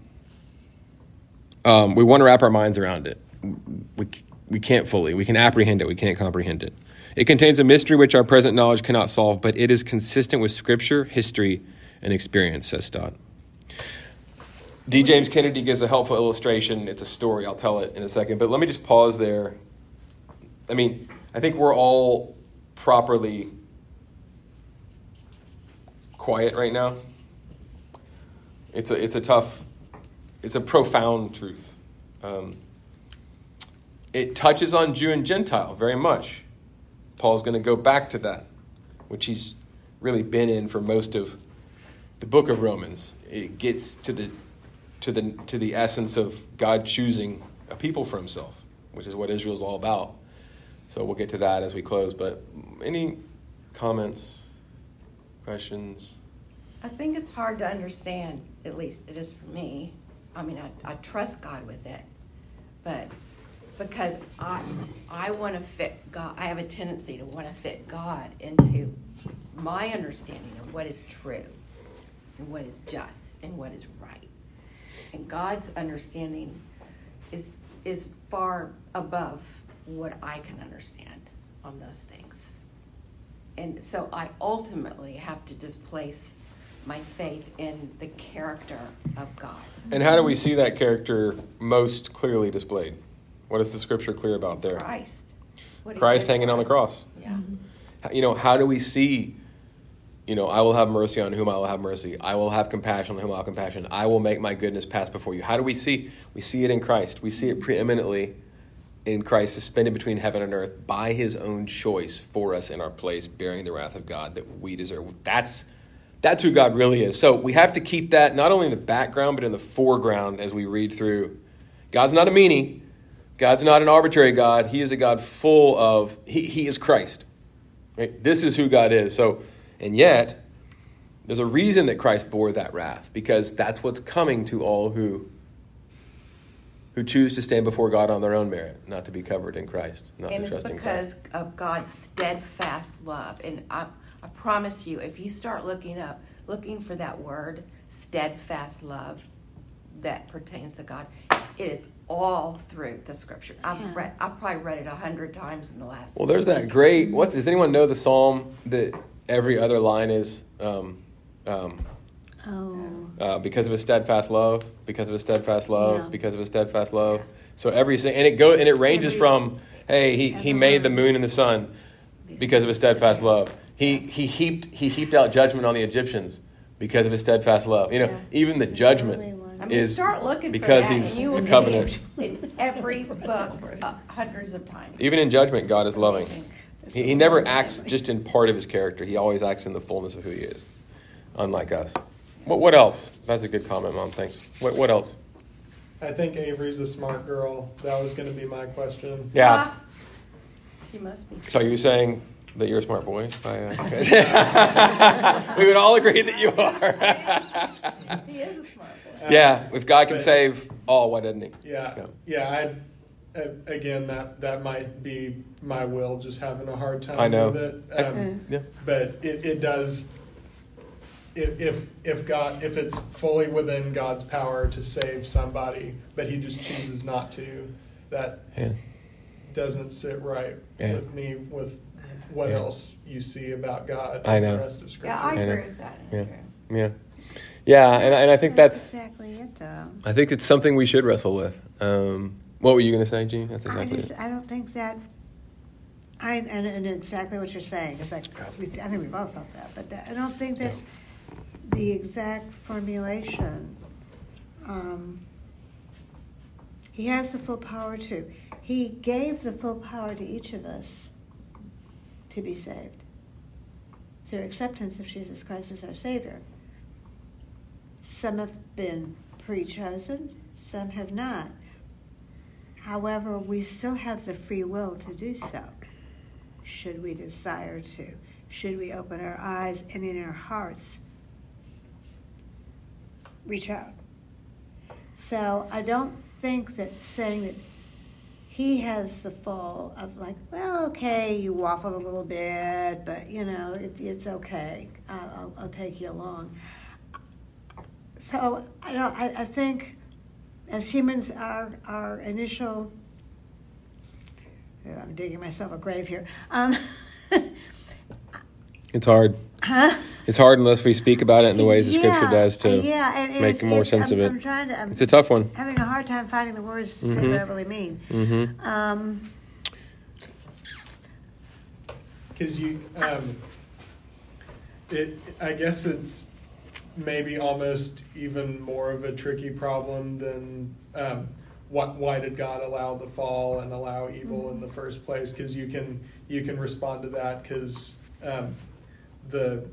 We want to wrap our minds around it. We can't fully. We can apprehend it. We can't comprehend it. It contains a mystery which our present knowledge cannot solve, but it is consistent with Scripture, history, and experience, says Stott. D. James Kennedy gives a helpful illustration. It's a story. I'll tell it in a second. But let me just pause there. I mean, I think we're all properly quiet right now. It's a profound truth. It touches on Jew and Gentile very much. Paul's going to go back to that, which he's really been in for most of the book of Romans. It gets to the essence of God choosing a people for himself, which is what Israel's all about. So we'll get to that as we close. But any comments, questions? I think it's hard to understand, at least it is for me. I mean, I trust God with it, but because I want to fit God, I have a tendency to want to fit God into my understanding of what is true and what is just and what is right. And God's understanding is far above what I can understand on those things. And so I ultimately have to just place my faith in the character of God. And how do we see that character most clearly displayed? What is the Scripture clear about there? Christ. Christ hanging on the cross. Yeah. How do we see, I will have mercy on whom I will have mercy. I will have compassion on whom I will have compassion. I will make my goodness pass before you. How do we see? We see it in Christ. We see it preeminently in Christ, suspended between heaven and earth by his own choice for us in our place, bearing the wrath of God that we deserve. That's who God really is. So we have to keep that not only in the background, but in the foreground as we read through. God's not a meanie. God's not an arbitrary God. He is a God full of, he is Christ. Right? This is who God is. So, and yet, there's a reason that Christ bore that wrath, because that's what's coming to all who choose to stand before God on their own merit, not to be covered in Christ, not and to trust in Christ. And it's because of God's steadfast love. And I promise you, if you start looking for that word, steadfast love, that pertains to God, it is all through the Scripture. I've probably read it 100 times in the last. Well, there's that great. Does anyone know the psalm that every other line is? Because of his steadfast love, because of his steadfast love, because of his steadfast love. So it ranges from, hey, he made the moon and the sun because of his steadfast love. He heaped out judgment on the Egyptians because of his steadfast love. Even the judgment is start looking because for that, he's and you will covenant. In every book, hundreds of times. Even in judgment, God is loving. He never acts just in part of his character. He always acts in the fullness of who he is, unlike us. What else? That's a good comment, Mom. Thanks. What else? I think Avery's a smart girl. That was going to be my question. Yeah. She must be. So you're saying that you're a smart boy. We would all agree that you are. He is a smart boy. Yeah, if God can save all, why doesn't he? Yeah. Again, that might be my will, just having a hard time I know. with it. But it does. If it's fully within God's power to save somebody, but He just chooses not to, that doesn't sit right with me. With what else you see about God in the rest of Scripture. Yeah, I agree with that. Yeah, and I think that's exactly it, though. I think it's something we should wrestle with. What were you going to say, Gene? That's exactly it. I don't think that. And exactly what you're saying. It's like I think we've all felt that, but I don't think that the exact formulation. He has the full power to. He gave the full power to each of us to be saved through acceptance of Jesus Christ as our Savior. Some have been pre-chosen, some have not. However, we still have the free will to do so, should we desire to. Should we open our eyes and in our hearts reach out. So I don't think that saying that he has the full of like, well, okay, you waffled a little bit, but it's okay. I'll take you along. So I think as humans, our initial, I'm digging myself a grave here. It's hard. Huh? It's hard unless we speak about it in the ways the Scripture does to make more sense of it. It's a tough one. Having a hard time finding the words to say what I really mean. Because I guess it's maybe almost even more of a tricky problem than why did God allow the fall and allow evil in the first place? Because you can respond to that because the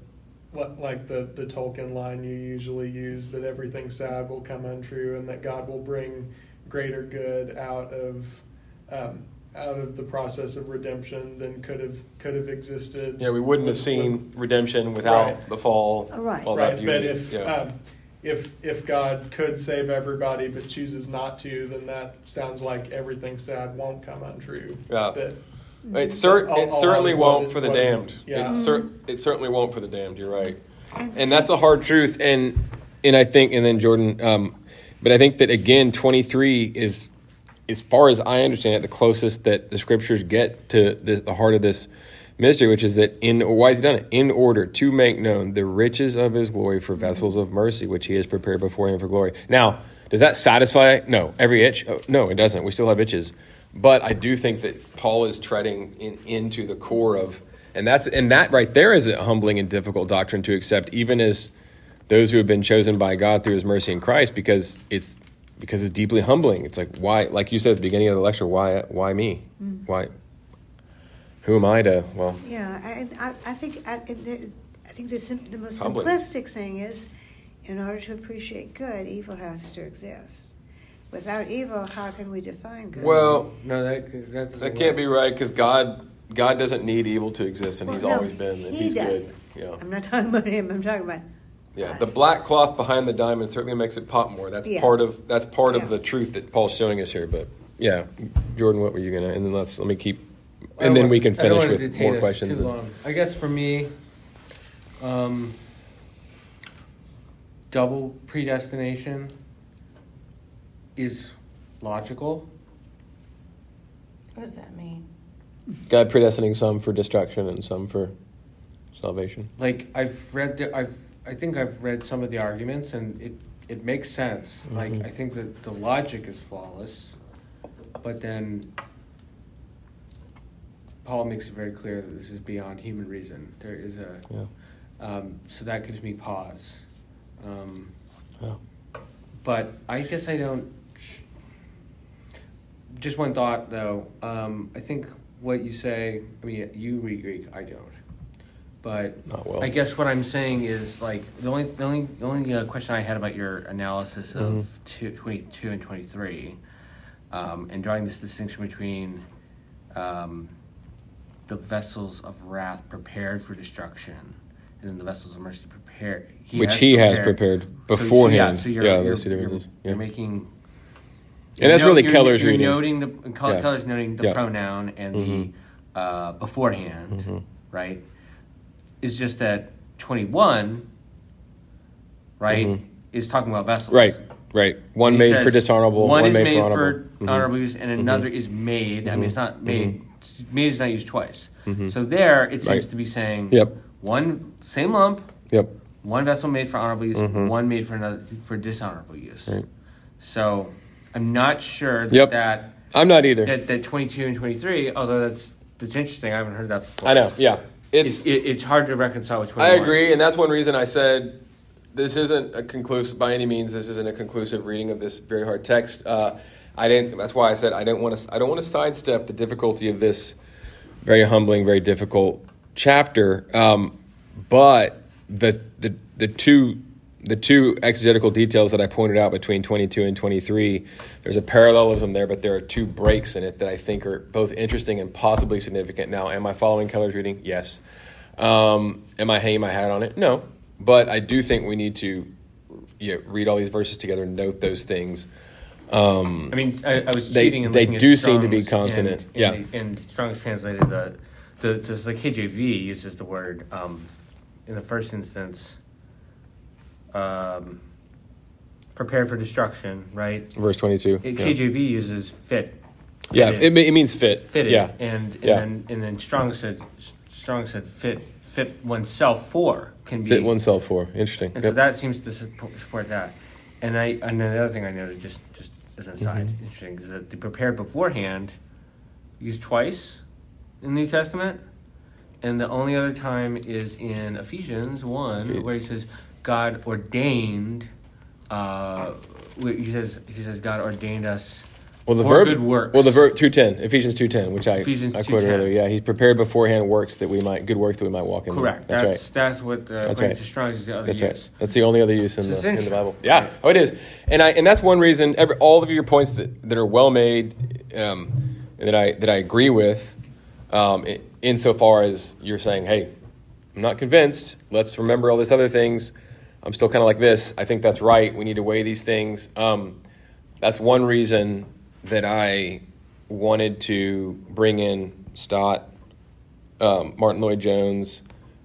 Tolkien line you usually use, that everything sad will come untrue and that God will bring greater good out of the process of redemption than could have existed. Yeah, we wouldn't have seen redemption without the fall. Right. All right. That But if God could save everybody but chooses not to, then that sounds like everything sad won't come untrue. Yeah. It certainly won't for the damned. Yeah. It certainly won't for the damned. You're right, and that's a hard truth. And I think, and then Jordan, but I think that again, 23 is, as far as I understand it, the closest that the Scriptures get to the heart of this mystery, which is that why has he done it? In order to make known the riches of his glory for vessels of mercy, which he has prepared before him for glory. Now, does that satisfy? No, every itch? Oh, no, it doesn't. We still have itches. But I do think that Paul is treading into the core of, and that right there is a humbling and difficult doctrine to accept, even as those who have been chosen by God through his mercy in Christ, because it's deeply humbling. It's like, why, like you said at the beginning of the lecture, why me? Why? Who am I to, well... Yeah, I think the most humbling. Simplistic thing is, in order to appreciate good, evil has to exist. Without evil, how can we define good? Well, no, that can't be right, because God doesn't need evil to exist, and he's always been, and he's doesn't. good. Yeah. I'm not talking about him, I'm talking about us. The black cloth behind the diamond certainly makes it pop more. That's part of the truth that Paul's showing us here. But yeah, Jordan, what were you gonna? And then let me keep, and then we can finish with more questions. Too long. I guess for me, double predestination is logical. What does that mean? God predestining some for destruction and some for salvation. Like I think I've read some of the arguments, and it makes sense. Mm-hmm. Like I think that the logic is flawless, but then Paul makes it very clear that this is beyond human reason. There is so that gives me pause. But I guess I don't. Just one thought though. I think what you say. I mean, you read Greek. I don't. But I guess what I'm saying is like the only question I had about your analysis of 22 and 23, and drawing this distinction between the vessels of wrath prepared for destruction, and then the vessels of mercy prepared. He has prepared beforehand. Those two differences. You're making. And that's really Keller's reading. Keller's noting the pronoun and the beforehand, right? It's just that 21, right, is talking about vessels. Right. One made for dishonorable, one made for honorable use, and another is made. I mean, it's not made. Made is not used twice. So there, it seems to be saying one same lump. One vessel made for honorable use, one made for dishonorable use. Right. So I'm not sure that I'm not either. That 22 and 23, although that's interesting. I haven't heard that before. I know. Yeah, it's hard to reconcile with 21. I agree, and that's one reason I said this isn't a conclusive by any means. This isn't a conclusive reading of this very hard text. That's why I said I don't want to sidestep the difficulty of this very humbling, very difficult chapter. But the two exegetical details that I pointed out between 22 and 23, there's a parallelism there, but there are two breaks in it that I think are both interesting and possibly significant. Now, am I following Keller's reading? Yes. Am I hanging my hat on it? No. But I do think we need to read all these verses together and note those things. I was cheating and looking at do seem to be consonant. And Strong's translated the KJV uses the word in the first instance, prepared for destruction, right? Verse 22. KJV uses fit. Yeah, it means fit. Fitted. Yeah. And then Strong said fit oneself for can be fit oneself for. Interesting. And so that seems to support that. And then the other thing I noted just as an aside, interesting, is that the prepared beforehand used twice in the New Testament, and the only other time is in Ephesians 1, where he says God ordained. He says God ordained us. For good works. Well, the verb 2:10, Ephesians 2:10, which I quoted earlier. Yeah, he's prepared beforehand works that we might walk in. Correct. That's what according to Strong is the other use. Right. That's the only other use in the Bible. Yeah. Oh, it is. And that's one reason. All of your points that are well made, that I agree with, insofar as you're saying, hey, I'm not convinced. Let's remember all these other things. I'm still kind of like this. I think that's right. We need to weigh these things. That's one reason that I wanted to bring in Stott, Martin Lloyd-Jones,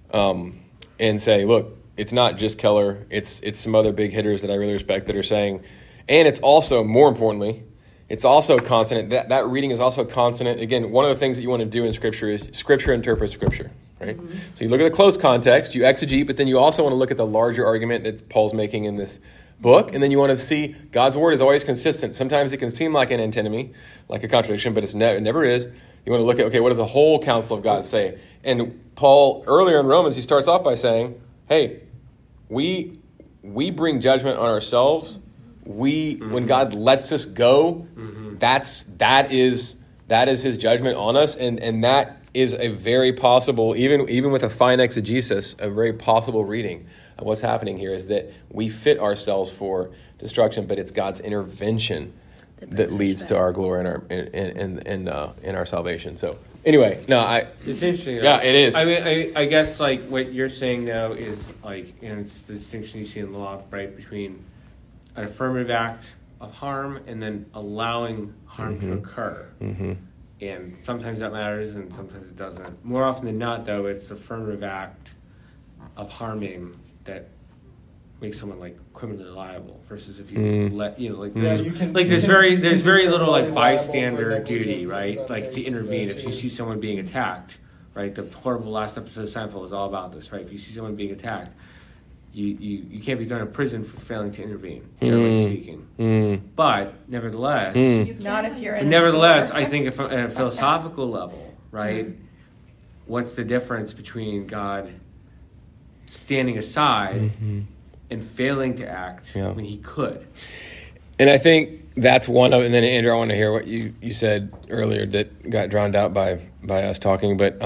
and say, look, it's not just Keller. It's some other big hitters that I really respect that are saying, and it's also, more importantly, it's also consonant. That reading is also consonant. Again, one of the things that you want to do in Scripture is Scripture interprets Scripture, right? Mm-hmm. So you look at the close context, you exegete, but then you also want to look at the larger argument that Paul's making in this book, and then you want to see God's word is always consistent. Sometimes it can seem like an antinomy, like a contradiction, but it never is. You want to look at, okay, what does the whole counsel of God say? And Paul, earlier in Romans, he starts off by saying, hey, we bring judgment on ourselves. When God lets us go, that is his judgment on us, and that is a very possible, even with a fine exegesis, a very possible reading of what's happening here is that we fit ourselves for destruction, but it's God's intervention that leads to our glory and our salvation. So anyway, it's interesting. Yeah, it is. I mean, I guess like what you're saying though is like, and it's the distinction you see in the law, right, between an affirmative act of harm and then allowing harm to occur. Mm-hmm. And sometimes that matters and sometimes it doesn't. More often than not, though, it's the affirmative act of harming that makes someone like criminally liable versus if you there's very little like bystander duty, right? Like to intervene if you see someone being attacked, right? The horrible last episode of Seinfeld is all about this, right? If you see someone being attacked, you can't be thrown in prison for failing to intervene, generally speaking. But nevertheless, not if you're in nevertheless, I think at a philosophical level, right? What's the difference between God standing aside and failing to act when he could? And I think that's one of, and then Andrew, I want to hear what you said earlier that got drowned out by us talking, but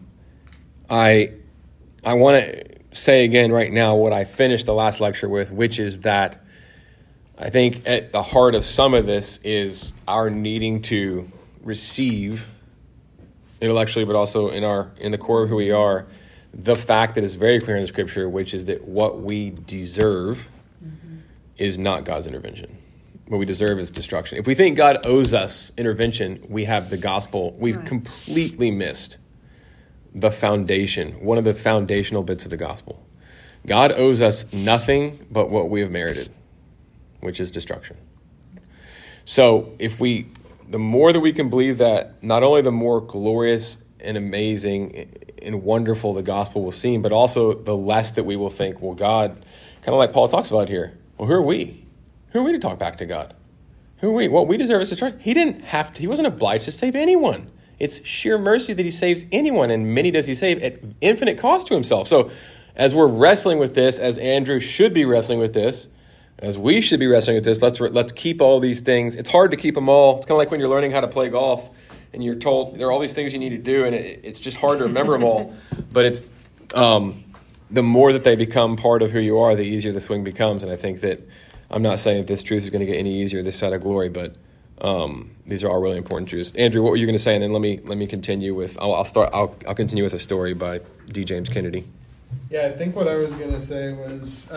I want to say again right now what I finished the last lecture with, which is that I think at the heart of some of this is our needing to receive intellectually, but also in the core of who we are, the fact that it's very clear in the Scripture, which is that what we deserve is not God's intervention. What we deserve is destruction. If we think God owes us intervention, we have the gospel. We've completely missed the foundation, one of the foundational bits of the gospel. God owes us nothing but what we have merited, which is destruction. So the more that we can believe that, not only the more glorious and amazing and wonderful the gospel will seem, but also the less that we will think, well, God, kind of like Paul talks about here, well, who are we? Who are we to talk back to God? Who are we? What we deserve is destruction. He wasn't obliged to save anyone. It's sheer mercy that he saves anyone, and many does he save at infinite cost to himself. So as we're wrestling with this, as Andrew should be wrestling with this, as we should be wrestling with this, let's keep all these things. It's hard to keep them all. It's kind of like when you're learning how to play golf, and you're told there are all these things you need to do, and it's just hard to remember them all. But it's the more that they become part of who you are, the easier the swing becomes. And I think that I'm not saying that this truth is going to get any easier this side of glory, but these are all really important truths. Andrew, what were you going to say? And then let me continue with. I'll continue with a story by D. James Kennedy. Yeah, I think what I was going to say was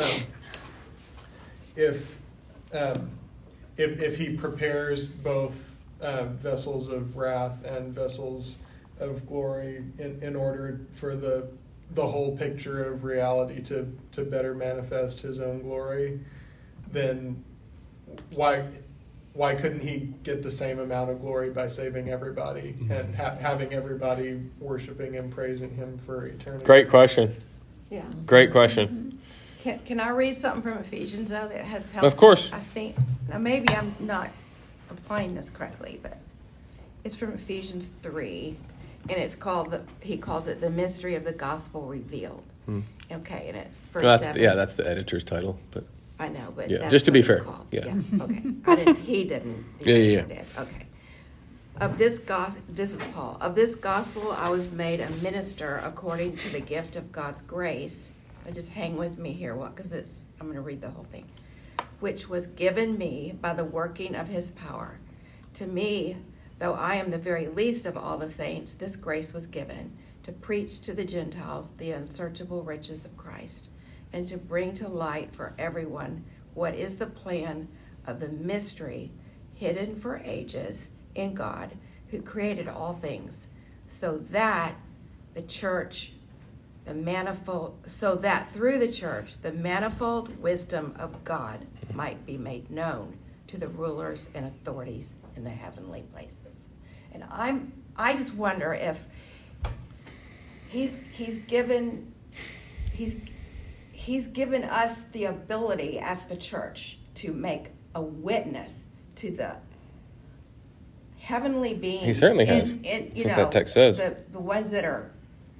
if he prepares both vessels of wrath and vessels of glory in order for the whole picture of reality to better manifest his own glory, then why couldn't he get the same amount of glory by saving everybody and having everybody worshiping and praising him for eternity? Great question. Yeah. Great question. Can I read something from Ephesians, though, that has helped? Of course. I think, now maybe I'm not applying this correctly, but it's from Ephesians 3, and he calls it the mystery of the gospel revealed. Okay, and it's verse 7. That's the editor's title, but I know, but yeah, that's just to be what fair. it's called. Yeah. Okay. He didn't. Yeah. Okay. This is Paul. Of this gospel I was made a minister according to the gift of God's grace. Just hang with me here, because I'm going to read the whole thing. Which was given me by the working of his power. To me, though I am the very least of all the saints, this grace was given to preach to the Gentiles the unsearchable riches of Christ, and to bring to light for everyone what is the plan of the mystery hidden for ages in God, who created all things, so that through the church the manifold wisdom of God might be made known to the rulers and authorities in the heavenly places. And I just wonder if he's given us the ability as the church to make a witness to the heavenly beings. He certainly has. That's what that text says. The ones that are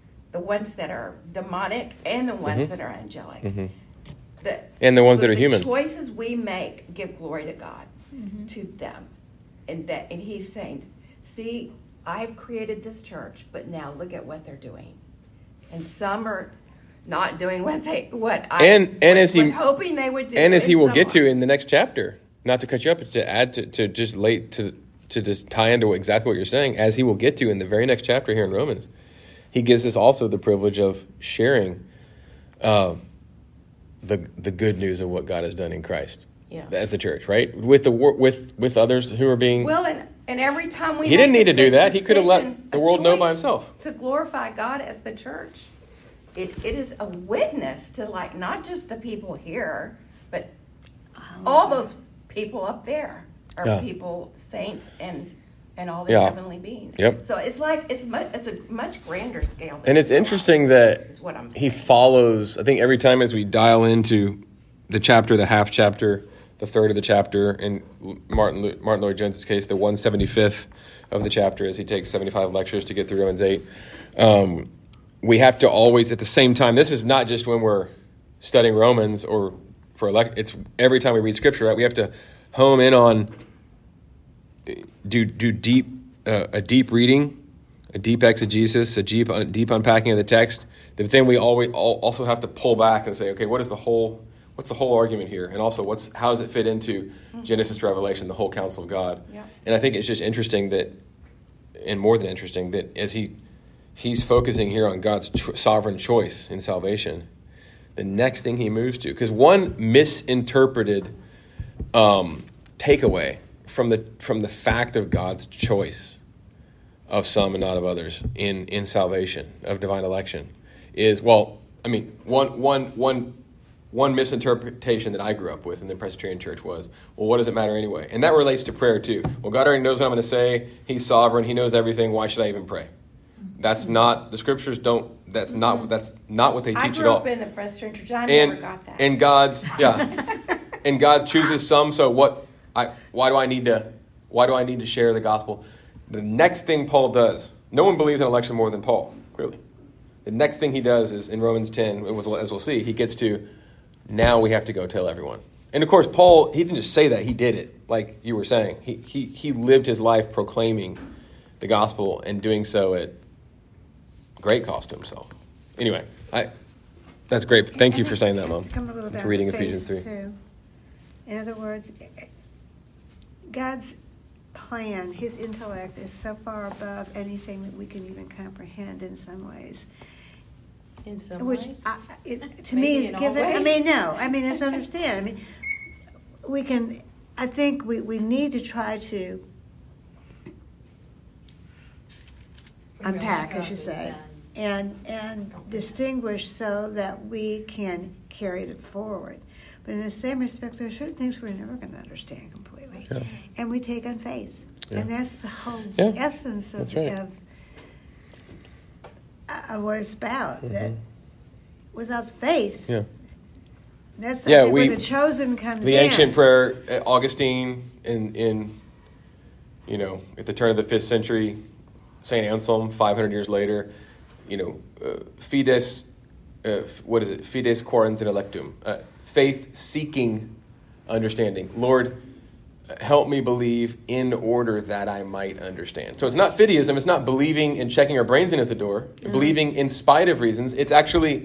demonic and the ones that are angelic. And the ones that are human. The choices we make give glory to God, to them. And he's saying, see, I've created this church, but now look at what they're doing. And some are not doing what I was hoping they would do. And as he will get to in the next chapter, not to cut you up, but to add to just tie into exactly what you're saying, as he will get to in the very next chapter here in Romans, he gives us also the privilege of sharing the good news of what God has done in Christ as the church, right? With others who are being... Well, and every time he didn't need to do that. He could have let the world know by himself. To glorify God as the church. It is a witness to, like, not just the people here, but all those people up there are people, saints, and all the heavenly beings. Yep. So it's a much grander scale. And it's interesting that he follows, I think every time as we dial into the chapter, the half chapter, the third of the chapter, in Martin Lloyd-Jones' case, the 175th of the chapter, as he takes 75 lectures to get through Romans 8, we have to always, at the same time, this is not just when we're studying Romans or it's every time we read Scripture, right? We have to home in on, do a deep reading, a deep exegesis, a deep unpacking of the text. But then we also have to pull back and say, okay, what's the whole argument here? And also, how does it fit into Genesis to Revelation, the whole counsel of God? Yeah. And I think it's just interesting that and more than interesting, that as he's focusing here on God's sovereign choice in salvation, the next thing he moves to, because one misinterpreted takeaway from the fact of God's choice of some and not of others in salvation, of divine election, is, one misinterpretation that I grew up with in the Presbyterian Church was, well, what does it matter anyway? And that relates to prayer too. Well, God already knows what I'm going to say. He's sovereign. He knows everything. Why should I even pray? That's not, the scriptures don't, that's not what they teach at all. I grew up in the Presbyterian Church. I never got that. And God chooses some. So why do I need to share the gospel? The next thing Paul does, no one believes in election more than Paul, clearly. The next thing he does is in Romans 10, as we'll see, he gets to, now we have to go tell everyone. And of course, Paul, he didn't just say that, he did it, like you were saying. He lived his life proclaiming the gospel and doing so at great cost to himself. Anyway, that's great. Thank you for saying that, Mom. For reading Ephesians 3. Too. In other words, God's plan, his intellect is so far above anything that we can even comprehend in some ways. In some ways? To me, is given. It's understand. I think we need to try to unpack, I should say, and distinguish so that we can carry it forward. But in the same respect, there are certain things we're never going to understand completely. Yeah. And we take on faith. Yeah. And that's the whole essence of what it's about. Mm-hmm. That without faith, that's where the chosen comes in. The ancient prayer, Augustine, in at the turn of the 5th century, St. Anselm, 500 years later, fides, fides quorens intellectum, faith seeking understanding. Lord, help me believe in order that I might understand. So it's not fideism. It's not believing and checking our brains in at the door. Mm-hmm. Believing in spite of reasons. It's actually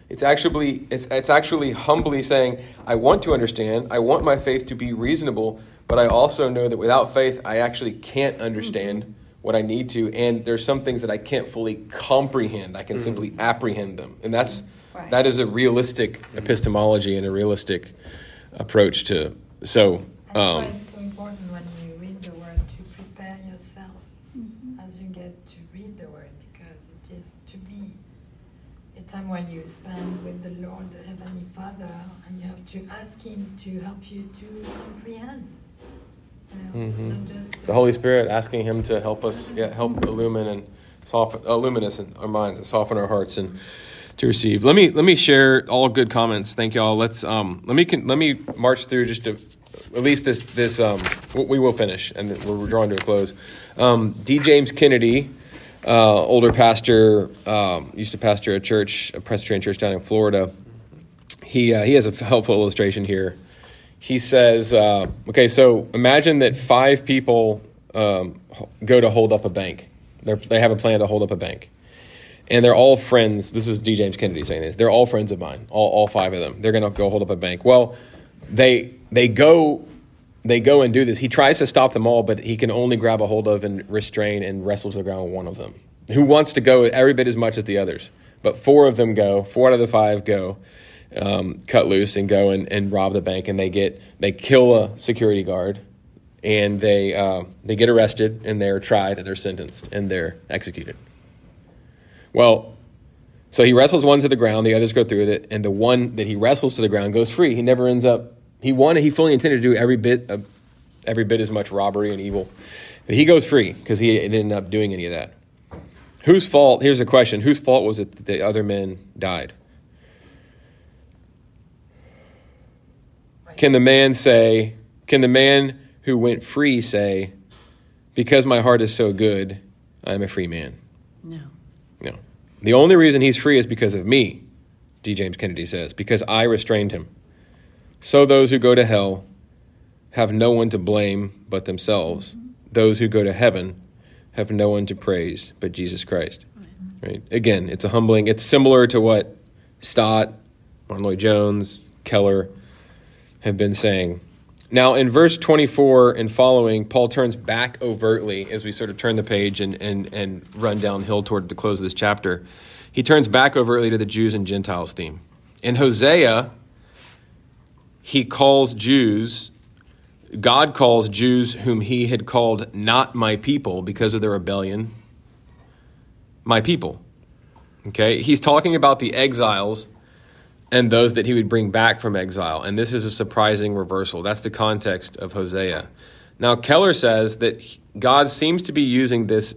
humbly saying, I want to understand. I want my faith to be reasonable, but I also know that without faith, I actually can't understand what I need to. And there's some things that I can't fully comprehend. I can simply apprehend them. And that is a realistic epistemology and a realistic approach to. So. That's why it's so important when you read the word to prepare yourself as you get to read the word, because it is to be a time when you spend with the Lord, the Heavenly Father, and you have to ask Him to help you to comprehend. Not just the Holy Spirit, asking Him to help us, help illumine us in our minds and soften our hearts and to receive. Let me share all good comments. Thank you all. Let's let me march through just to. At least this we will finish, and we're drawing to a close. D. James Kennedy, older pastor, used to pastor a Presbyterian church down in Florida. He has a helpful illustration here. He says, so imagine that 5 people go to hold up a bank. They have a plan to hold up a bank. And they're all friends. This is D. James Kennedy saying this. They're all friends of mine, all 5 of them. They're going to go hold up a bank. Well, They go and do this. He tries to stop them all, but he can only grab a hold of and restrain and wrestle to the ground with one of them, who wants to go every bit as much as the others. But 4 of them go. 4 out of the 5 go, cut loose and go and rob the bank. And they kill a security guard, and they get arrested, and they're tried, and they're sentenced, and they're executed. Well, so he wrestles one to the ground. The others go through with it, and the one that he wrestles to the ground goes free. He never ends up. He fully intended to do every bit as much robbery and evil. But he goes free because he didn't end up doing any of that. Whose fault? Here's the question: whose fault was it that the other men died? Can the man who went free say, "Because my heart is so good, I'm a free man"? No. The only reason he's free is because of me, D. James Kennedy says, because I restrained him. So those who go to hell have no one to blame but themselves. Those who go to heaven have no one to praise but Jesus Christ. Right? Again, it's it's similar to what Stott, Martin Lloyd-Jones, Keller have been saying. Now, in verse 24 and following, Paul turns back overtly as we sort of turn the page and run downhill toward the close of this chapter. He turns back overtly to the Jews and Gentiles theme. In Hosea, he calls Jews, God calls Jews whom he had called not my people because of their rebellion, my people. Okay, he's talking about the exiles and those that he would bring back from exile. And this is a surprising reversal. That's the context of Hosea. Now, Keller says that God seems to be using this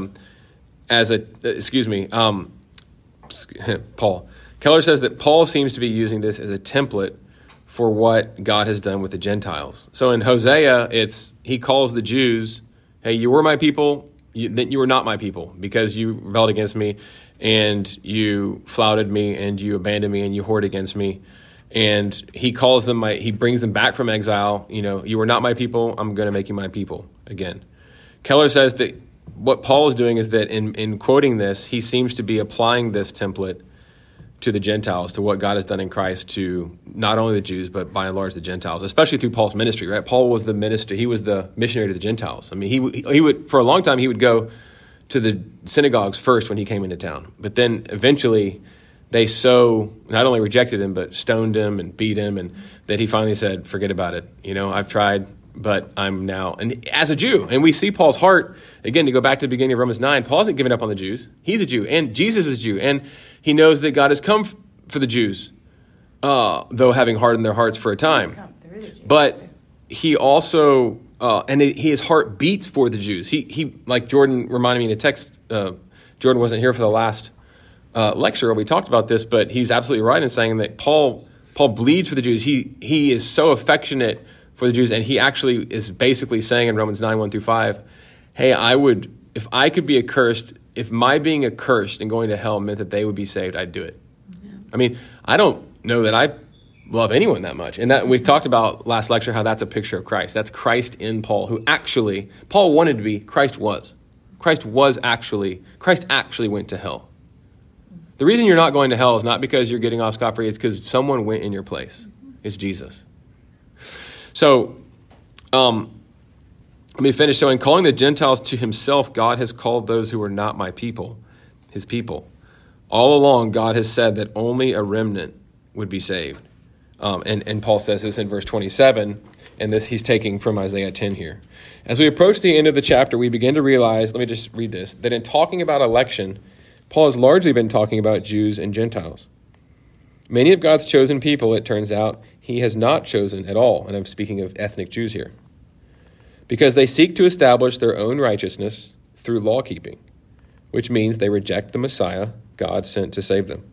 Paul. Keller says that Paul seems to be using this as a template for what God has done with the Gentiles. So in Hosea, he calls the Jews, hey, you were my people, then you were not my people because you rebelled against me and you flouted me and you abandoned me and you whored against me. And he calls them, he brings them back from exile. You were not my people, I'm going to make you my people again. Keller says that what Paul is doing is that in quoting this, he seems to be applying this template to the Gentiles, to what God has done in Christ to not only the Jews, but by and large the Gentiles, especially through Paul's ministry, right? Paul was the minister. He was the missionary to the Gentiles. I mean, he would, for a long time, he would go to the synagogues first when he came into town. But then eventually they not only rejected him, but stoned him and beat him, and that he finally said, forget about it. I've tried, but I'm now, and as a Jew, and we see Paul's heart, again, to go back to the beginning of Romans 9, Paul hasn't given up on the Jews. He's a Jew, and Jesus is a Jew, and he knows that God has come for the Jews, though having hardened their heards for a time. But he also, his heart beats for the Jews. He like Jordan reminded me in a text, Jordan wasn't here for the last lecture where we talked about this, but he's absolutely right in saying that Paul bleeds for the Jews. He is so affectionate for the Jews, and he actually is basically saying in Romans 9, 1-5, hey, if I could be accursed, if my being accursed and going to hell meant that they would be saved, I'd do it. Yeah. I mean, I don't know that I love anyone that much. And that we talked about last lecture how that's a picture of Christ. That's Christ in Paul, who actually, Paul wanted to be, Christ was. Christ actually went to hell. The reason you're not going to hell is not because you're getting off scot-free, it's because someone went in your place. It's Jesus. So, let me finish. So in calling the Gentiles to himself, God has called those who are not my people, his people. All along, God has said that only a remnant would be saved. And Paul says this in verse 27, and this he's taking from Isaiah 10 here. As we approach the end of the chapter, we begin to realize, let me just read this, that in talking about election, Paul has largely been talking about Jews and Gentiles. Many of God's chosen people, it turns out, he has not chosen at all, and I'm speaking of ethnic Jews here, because they seek to establish their own righteousness through law-keeping, which means they reject the Messiah God sent to save them.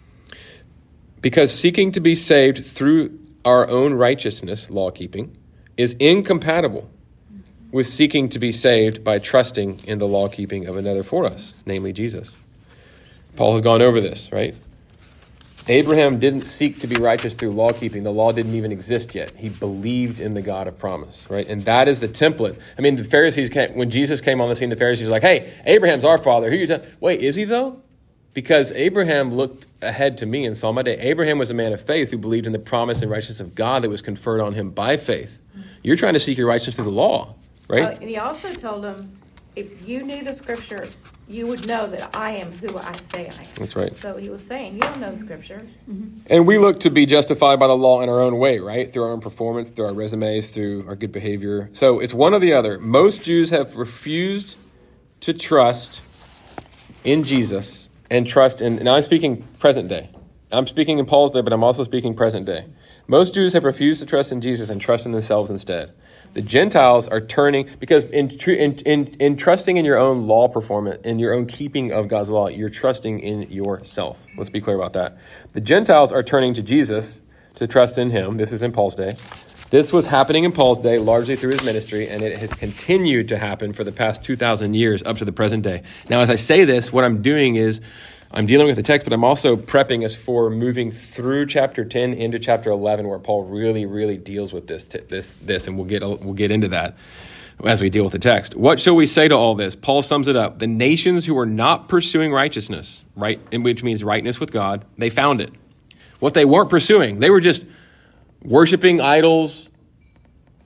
Because seeking to be saved through our own righteousness, law-keeping, is incompatible with seeking to be saved by trusting in the law-keeping of another for us, namely Jesus. Paul has gone over this, right? Abraham didn't seek to be righteous through law-keeping. The law didn't even exist yet. He believed in the God of promise, right? And that is the template. I mean, the Pharisees when Jesus came on the scene, the Pharisees were like, hey, Abraham's our father. Who are you telling? Wait, is he though? Because Abraham looked ahead to me and saw my day. Abraham was a man of faith who believed in the promise and righteousness of God that was conferred on him by faith. You're trying to seek your righteousness through the law, right? And he also told them, if you knew the scriptures, you would know that I am who I say I am. That's right. So he was saying, you don't know the scriptures. Mm-hmm. And we look to be justified by the law in our own way, right? Through our own performance, through our resumes, through our good behavior. So it's one or the other. Most Jews have refused to trust in Jesus and trust in, now I'm speaking present day. I'm speaking in Paul's day, but I'm also speaking present day. Most Jews have refused to trust in Jesus and trust in themselves instead. The Gentiles are turning, because in trusting in your own law performance, in your own keeping of God's law, you're trusting in yourself. Let's be clear about that. The Gentiles are turning to Jesus to trust in him. This is in Paul's day. This was happening in Paul's day largely through his ministry, and it has continued to happen for the past 2,000 years up to the present day. Now, as I say this, what I'm doing is I'm dealing with the text, but I'm also prepping us for moving through chapter 10 into chapter 11, where Paul really, really deals with this, and we'll get into that as we deal with the text. What shall we say to all this? Paul sums it up. The nations who were not pursuing righteousness, right, which means rightness with God, they found it. What they weren't pursuing, they were just worshiping idols,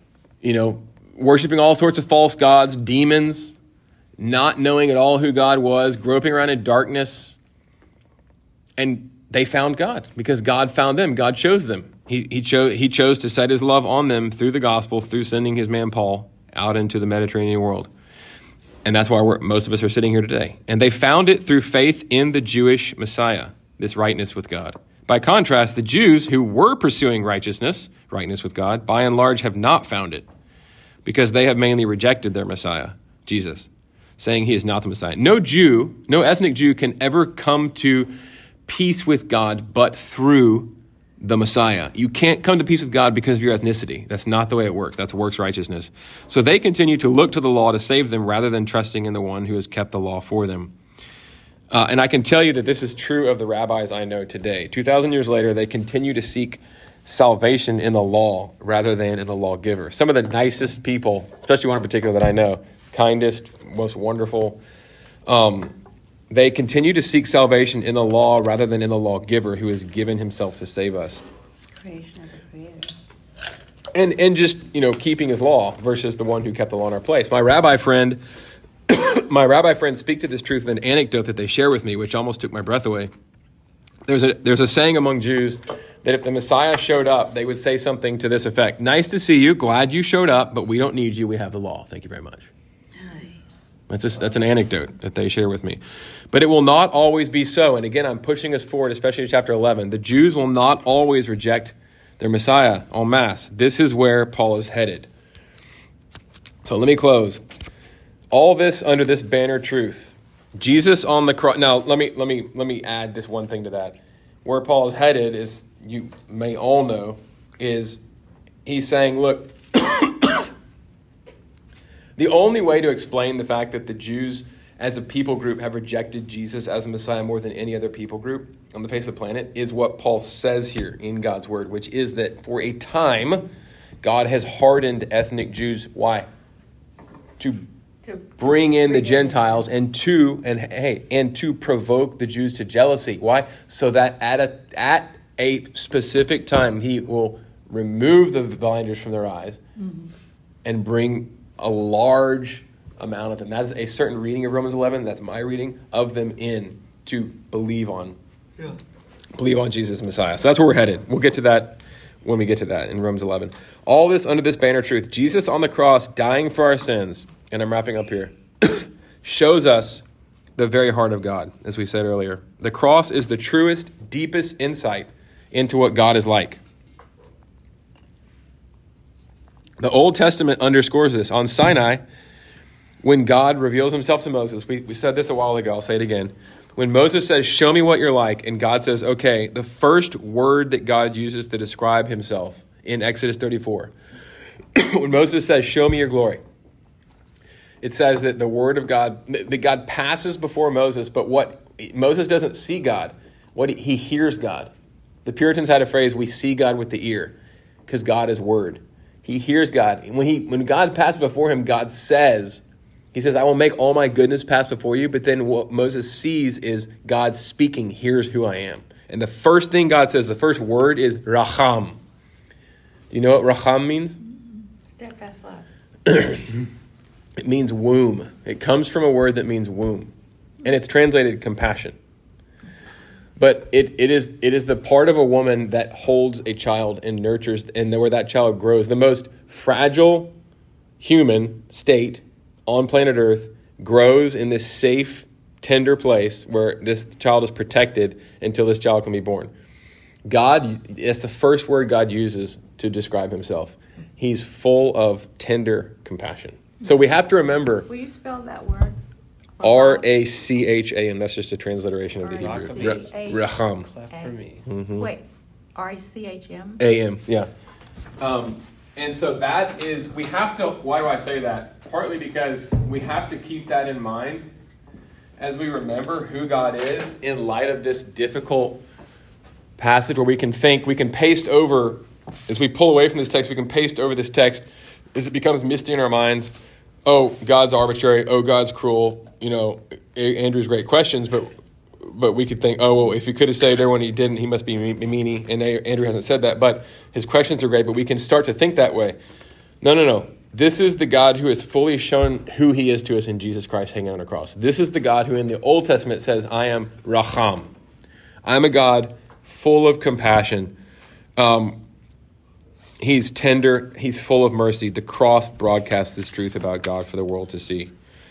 worshiping all sorts of false gods, demons, not knowing at all who God was, groping around in darkness. And they found God because God found them. God chose them. He chose to set his love on them through the gospel, through sending his man Paul out into the Mediterranean world. And that's why most of us are sitting here today. And they found it through faith in the Jewish Messiah, this rightness with God. By contrast, the Jews who were pursuing rightness with God, by and large have not found it because they have mainly rejected their Messiah, Jesus, saying he is not the Messiah. No ethnic Jew can ever come to peace with God but through the Messiah. You can't come to peace with God because of your ethnicity. That's not the way it works. That's works righteousness. So they continue to look to the law to save them rather than trusting in the one who has kept the law for them. And I can tell you that this is true of the rabbis I know today. 2,000 years later, they continue to seek salvation in the law rather than in the lawgiver. Some of the nicest people, especially one in particular that I know, kindest, most wonderful, they continue to seek salvation in the law rather than in the lawgiver who has given himself to save us. Creation of the Creator. And just, keeping his law versus the one who kept the law in our place. My rabbi friend speak to this truth with an anecdote that they share with me, which almost took my breath away. There's a saying among Jews that if the Messiah showed up, they would say something to this effect: "Nice to see you, glad you showed up, but we don't need you, we have the law. Thank you very much." That's an anecdote that they share with me. But it will not always be so. And again, I'm pushing us forward, especially to chapter 11. The Jews will not always reject their Messiah en masse. This is where Paul is headed. So let me close. All this under this banner truth. Jesus on the cross. Now, let me add this one thing to that. Where Paul is headed, is you may all know, is he's saying, look, the only way to explain the fact that the Jews as a people group have rejected Jesus as the Messiah more than any other people group on the face of the planet is what Paul says here in God's word, which is that for a time, God has hardened ethnic Jews. Why? To bring in the Gentiles and to provoke the Jews to jealousy. Why? So that at a specific time, he will remove the blinders from their eyes and bring a large amount of them. That's a certain reading of Romans 11. That's my reading of them in to believe on Jesus Messiah. So that's where we're headed. We'll get to that when we get to that in Romans 11. All this under this banner truth. Jesus on the cross dying for our sins, and I'm wrapping up here, shows us the very heart of God, as we said earlier. The cross is the truest, deepest insight into what God is like. The Old Testament underscores this. On Sinai, when God reveals himself to Moses, we said this a while ago, I'll say it again. When Moses says, "Show me what you're like," and God says, okay, the first word that God uses to describe himself in Exodus 34, when Moses says, "Show me your glory," it says that the word of God, that God passes before Moses, but what Moses doesn't see God, he hears God. The Puritans had a phrase, "We see God with the ear," because God is word. He hears God. When God passes before him, God says, he says, "I will make all my goodness pass before you." But then what Moses sees is God speaking, "Here's who I am." And the first thing God says, the first word is Racham. Do you know what Racham means? Steadfast love. It means womb. It comes from a word that means womb. And it's translated compassion. But it is the part of a woman that holds a child and nurtures, and where that child grows. The most fragile human state on planet Earth grows in this safe, tender place where this child is protected until this child can be born. It's the first word God uses to describe himself. He's full of tender compassion. So we have to remember. Will you spell that word? Racham. That's just a transliteration of the Hebrew. Racham. Clef for me. Mm-hmm. Wait, Rachm? A-M, yeah. And so that is, we have to, why do I say that? Partly because we have to keep that in mind as we remember who God is in light of this difficult passage where we can paste over, as we pull away from this text, we can paste over this text as it becomes misty in our minds. Oh, God's arbitrary. Oh, God's cruel. Andrew's great questions, but we could think, oh, well, if he could have saved everyone, he didn't. He must be meanie. And Andrew hasn't said that, but his questions are great. But we can start to think that way. No. This is the God who has fully shown who he is to us in Jesus Christ hanging on a cross. This is the God who in the Old Testament says, I am Racham. I'm a God full of compassion. He's tender. He's full of mercy. The cross broadcasts this truth about God for the world to see.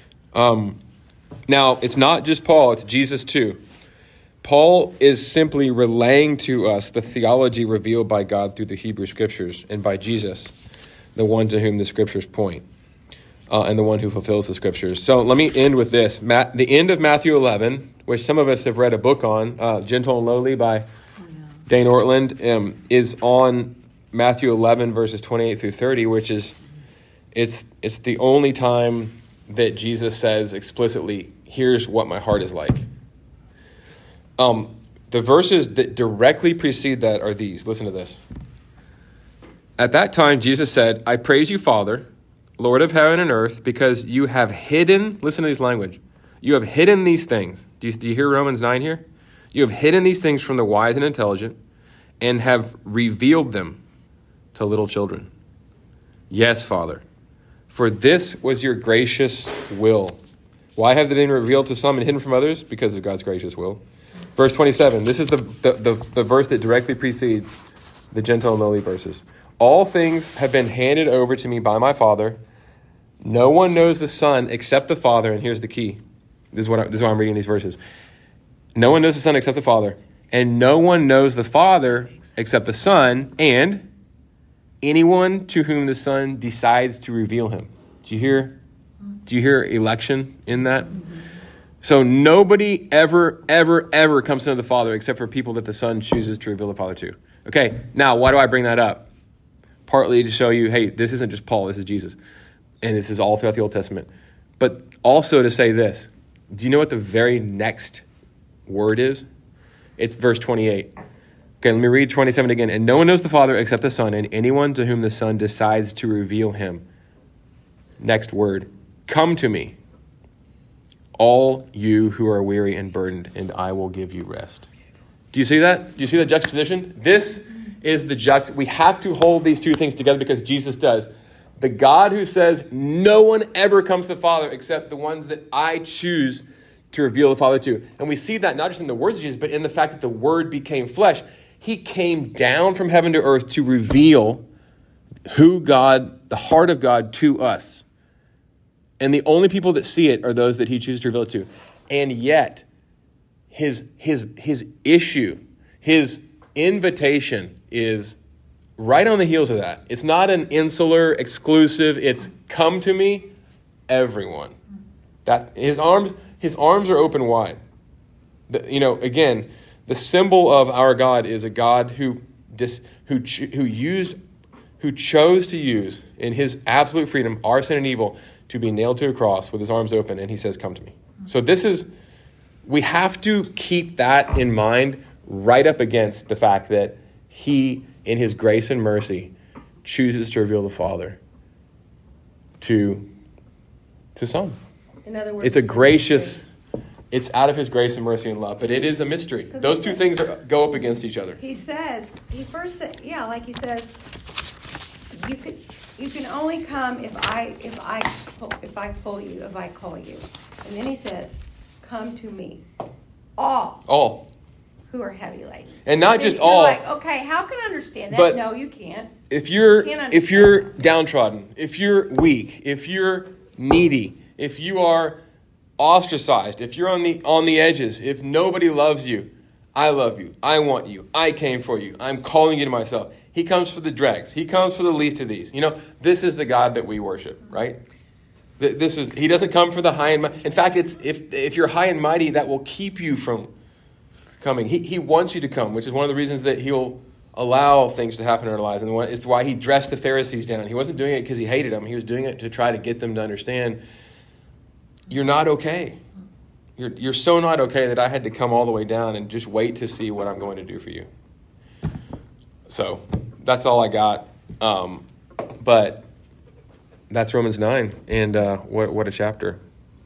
Now, it's not just Paul. It's Jesus too. Paul is simply relaying to us the theology revealed by God through the Hebrew Scriptures and by Jesus, the one to whom the Scriptures point, and the one who fulfills the Scriptures. So let me end with this. The end of Matthew 11, which some of us have read a book on, Gentle and Lowly by Dane Ortland, is on Matthew 11, verses 28 through 30, which is, it's the only time that Jesus says explicitly, here's what my heart is like. The verses that directly precede that are these. Listen to this. At that time, Jesus said, I praise you, Father, Lord of heaven and earth, because you have hidden, listen to this language, you have hidden these things. Do you hear Romans 9 here? You have hidden these things from the wise and intelligent and have revealed them to little children. Yes, Father, for this was your gracious will. Why have they been revealed to some and hidden from others? Because of God's gracious will. Verse 27, this is the verse that directly precedes the gentle and lowly verses. All things have been handed over to me by my Father. No one knows the Son except the Father. And here's the key. This is why I'm reading these verses. No one knows the Son except the Father. And no one knows the Father except the Son and anyone to whom the Son decides to reveal him. Do you hear election in that? So nobody ever comes to the Father except for people that the Son chooses to reveal the Father to. Okay, now why do I bring that up? Partly to show you, hey, this isn't just Paul, this is Jesus. And this is all throughout the Old Testament. But also to say this, do you know what the very next word is? It's verse 28. Okay, let me read 27 again. And no one knows the Father except the Son, and anyone to whom the Son decides to reveal him. Next word, come to me, all you who are weary and burdened, and I will give you rest. Do you see that? Do you see the juxtaposition? This is the juxtaposition. We have to hold these two things together because Jesus does. The God who says, no one ever comes to the Father except the ones that I choose to reveal the Father to. And we see that not just in the words of Jesus, but in the fact that the Word became flesh. He came down from heaven to earth to reveal who God, the heart of God, to us. And the only people that see it are those that he chooses to reveal it to. And yet, his issue, his invitation is right on the heels of that. It's not an insular, exclusive, it's come to me, everyone. That his arms are open wide. Again, the symbol of our God is a God who chose to use in his absolute freedom our sin and evil to be nailed to a cross with his arms open, and he says, come to me. So we have to keep that in mind right up against the fact that he, in his grace and mercy, chooses to reveal the Father to some. In other words, it's out of his grace and mercy and love, but it is a mystery. Those two things go up against each other. He says, like he says, you can only come if I pull you, if I call you. And then he says, come to me, all who are heavy laden. And not just all. Like, okay, how can I understand that? But no, you can't. If you're downtrodden, if you're weak, if you're needy, if you are ostracized, if you're on the edges, if nobody loves you, I love you. I want you. I came for you. I'm calling you to myself. He comes for the dregs. He comes for the least of these. This is the God that we worship, right? He doesn't come for the high and mighty. In fact, if you're high and mighty, that will keep you from coming. He wants you to come, which is one of the reasons that he'll allow things to happen in our lives. And it's why he dressed the Pharisees down. He wasn't doing it because he hated them. He was doing it to try to get them to understand, you're not okay. You're so not okay that I had to come all the way down and just wait to see what I'm going to do for you. So that's all I got. But that's Romans 9, and what a chapter.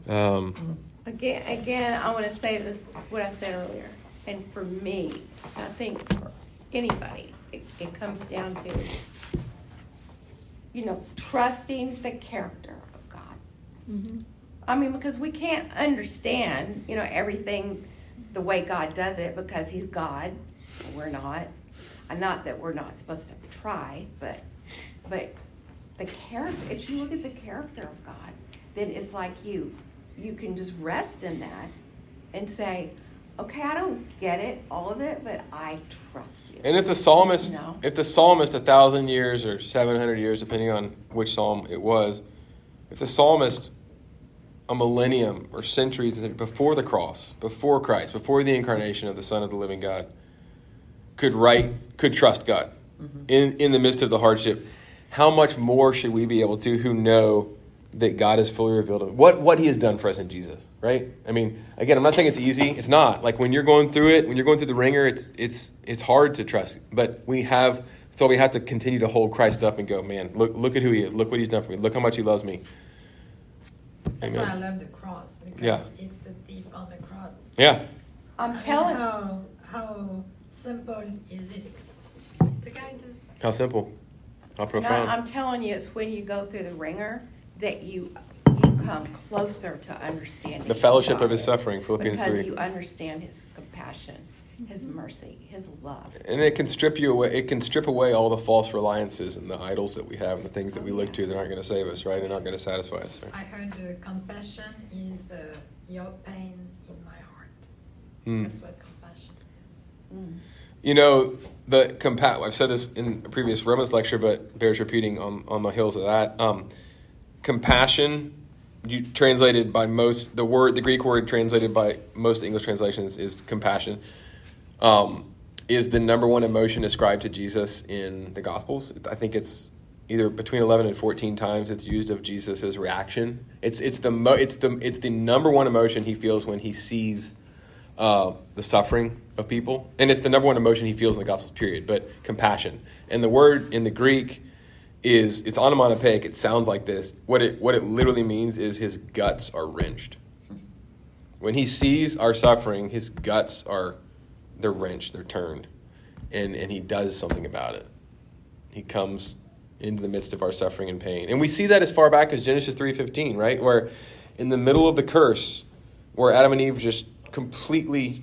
Again, I want to say this, what I said earlier. And for me, I think for anybody, it comes down to trusting the character of God. Mm-hmm. I mean, because we can't understand, everything the way God does it because he's God. We're not. Not that we're not supposed to try, but the character, if you look at the character of God, then it's like you can just rest in that and say, okay, I don't get it, all of it, but I trust you. And if the psalmist 1,000 years or 700 years, depending on which psalm it was, if the psalmist a millennium or centuries before the cross, before Christ, before the incarnation of the Son of the living God, could trust God in the midst of the hardship, how much more should we be able to who know that God is fully revealed what he has done for us in Jesus, right? I mean, again, I'm not saying it's easy. It's not. Like when you're going through it, when you're going through the ringer, it's hard to trust. But we have to continue to hold Christ up and go, man, look at who he is. Look what he's done for me. Look how much he loves me. That's Amen. why I love the cross, because it's the thief on the cross. Yeah. I'm telling you. How simple is it? The guy just... How simple. How profound. No, I'm telling you, it's when you go through the ringer that you come closer to understanding the fellowship of his suffering, Philippians 3. Because you understand his compassion, his mercy, his love. And it can strip you away. It can strip away all the false reliances and the idols that we have and the things that we look to that aren't going to save us, right? And aren't going to satisfy us. Right? I heard compassion is your pain in my heart. That's what compassion is. I've said this in a previous Romans lecture, but bears repeating on the heels of that. Compassion, translated by most, the Greek word translated by most English translations is compassion, is the number one emotion ascribed to Jesus in the Gospels. I think it's either between 11 and 14 times it's used of Jesus' reaction. It's the number one emotion he feels when he sees the suffering of people, and it's the number one emotion he feels in the Gospels. Period. But compassion, and the word in the Greek it's onomatopoeic. It sounds like this. What it literally means is his guts are wrenched. When he sees our suffering, his guts they're wrenched, they're turned, and he does something about it. He comes into the midst of our suffering and pain, and we see that as far back as Genesis 3:15, right, where in the middle of the curse, where Adam and Eve just completely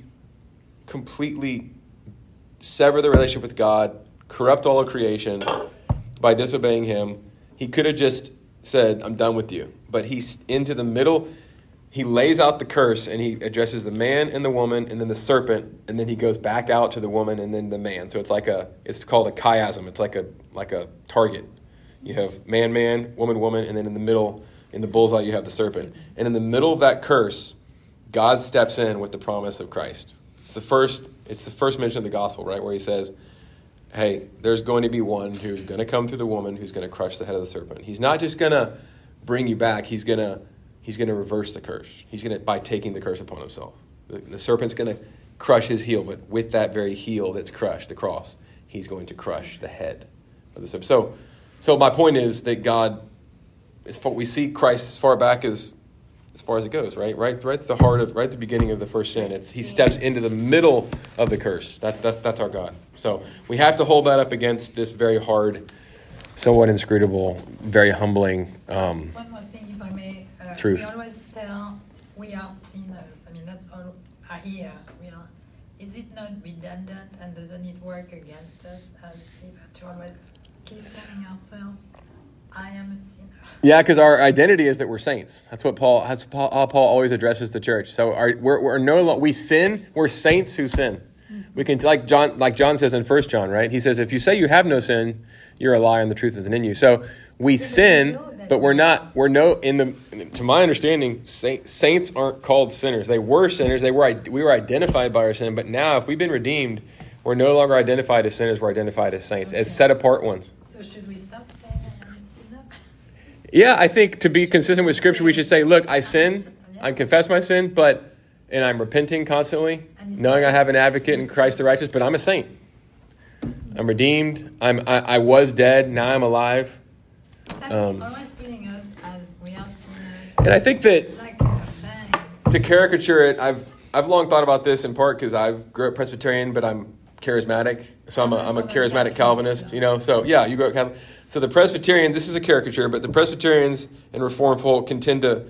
sever the relationship with God, corrupt all of creation by disobeying him. He could have just said, I'm done with you. But he's into the middle. He lays out the curse and he addresses the man and the woman and then the serpent, and then he goes back out to the woman and then the man. So it's called a chiasm. It's like a target. You have man, woman, and then in the middle, in the bullseye, you have the serpent. And in the middle of that curse, God steps in with the promise of Christ. It's the first mention of the gospel, right? Where he says, hey, there's going to be one who's going to come through the woman who's going to crush the head of the serpent. He's not just going to bring you back. He's going to reverse the curse. He's going to, by taking the curse upon himself. The serpent's going to crush his heel, but with that very heel that's crushed, the cross, he's going to crush the head of the serpent. So my point is that God, we see Christ as far back as far as it goes, right at the heart of, right at the beginning of the first sin. He steps into the middle of the curse. That's our God. So we have to hold that up against this very hard, somewhat inscrutable, very humbling. One more thing, if I may. Truth. We always tell we are sinners. I mean, that's all I hear. Is it not redundant, and doesn't it work against us as people to always keep telling ourselves, I am a sinner? Yeah, because our identity is that we're saints. That's how Paul always addresses the church. So we sin. We're saints who sin. We can, like John says in 1 John, right? He says, if you say you have no sin, you're a liar and the truth isn't in you. So we sin, but to my understanding, saints aren't called sinners. They were sinners. We were identified by our sin. But now, if we've been redeemed, we're no longer identified as sinners. We're identified as saints, as set apart ones. So should we stop saying I am a sinner? Yeah, I think to be consistent with Scripture, we should say, look, I sin. I confess my sin, and I'm repenting constantly, knowing I have an advocate in Christ the righteous, but I'm a saint. I'm redeemed. I was dead. Now I'm alive. Always treating us as we are sinners. And I think that like to caricature it, I've long thought about this in part because I grew up Presbyterian, but I'm charismatic. So I'm a charismatic Calvinist, So yeah, you go Calvin. So the Presbyterian, this is a caricature, but the Presbyterians and Reformed folk we tend to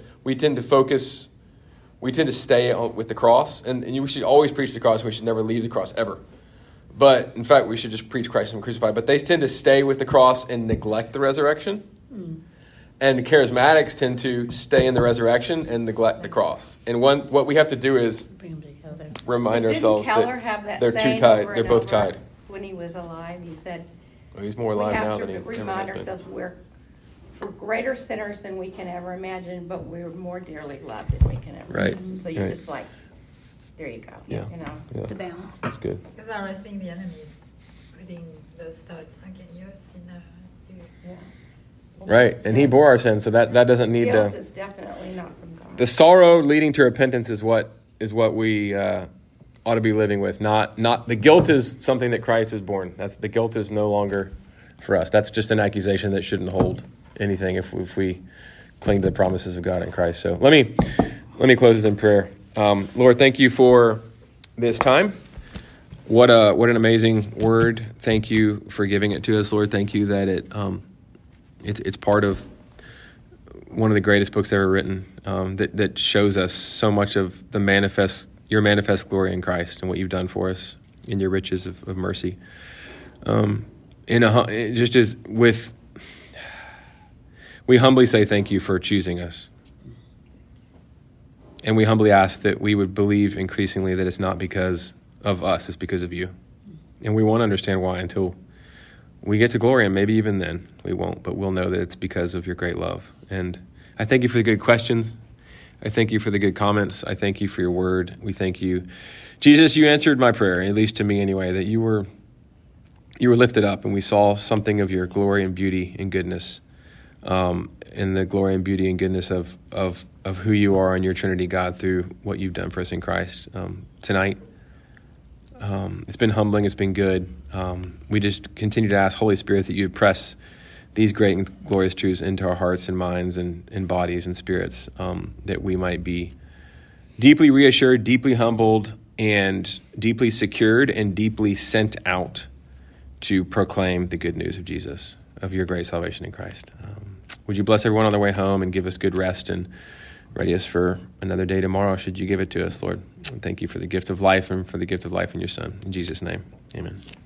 stay with the cross, and we should always preach the cross. We should never leave the cross ever. But in fact, we should just preach Christ and crucified. But they tend to stay with the cross and neglect the resurrection. And charismatics tend to stay in the resurrection and neglect the cross. And what we have to do is remind ourselves that they're too tied. They're both tied. When he was alive, he said, he's more alive now than he ever has been. We have to remind ourselves we're greater sinners than we can ever imagine, but we're more dearly loved than we can ever imagine. So you're just like, there you go. Yeah. The balance. That's good. Because I was thinking the enemy is putting those thoughts, okay, you're a sinner. Right, and he bore our sins, so that doesn't need guilt is definitely not from God. The sorrow leading to repentance is what we ought to be living with. Not the guilt is something that Christ has borne. The guilt is no longer for us. That's just an accusation that shouldn't hold anything if we cling to the promises of God in Christ. So let me close this in prayer. Lord, thank you for this time. What an amazing word. Thank you for giving it to us, Lord. Thank you that it's part of one of the greatest books ever written, that shows us so much of your manifest glory in Christ and what you've done for us in your riches of mercy. We humbly say thank you for choosing us. And we humbly ask that we would believe increasingly that it's not because of us, it's because of you. And we won't understand why until we get to glory, and maybe even then we won't, but we'll know that it's because of your great love. And I thank you for the good questions. I thank you for the good comments. I thank you for your word. We thank you. Jesus, you answered my prayer, at least to me anyway, that you were lifted up, and we saw something of your glory and beauty and goodness, in the glory and beauty and goodness of who you are in your Trinity, God, through what you've done for us in Christ tonight. It's been humbling. It's been good. We just continue to ask, Holy Spirit, that you would press these great and glorious truths into our hearts and minds and bodies and spirits, that we might be deeply reassured, deeply humbled, and deeply secured and deeply sent out to proclaim the good news of Jesus, of your great salvation in Christ. Would you bless everyone on their way home and give us good rest and ready us for another day tomorrow, should you give it to us, Lord. And thank you for the gift of life and for the gift of life in your Son. In Jesus' name, amen.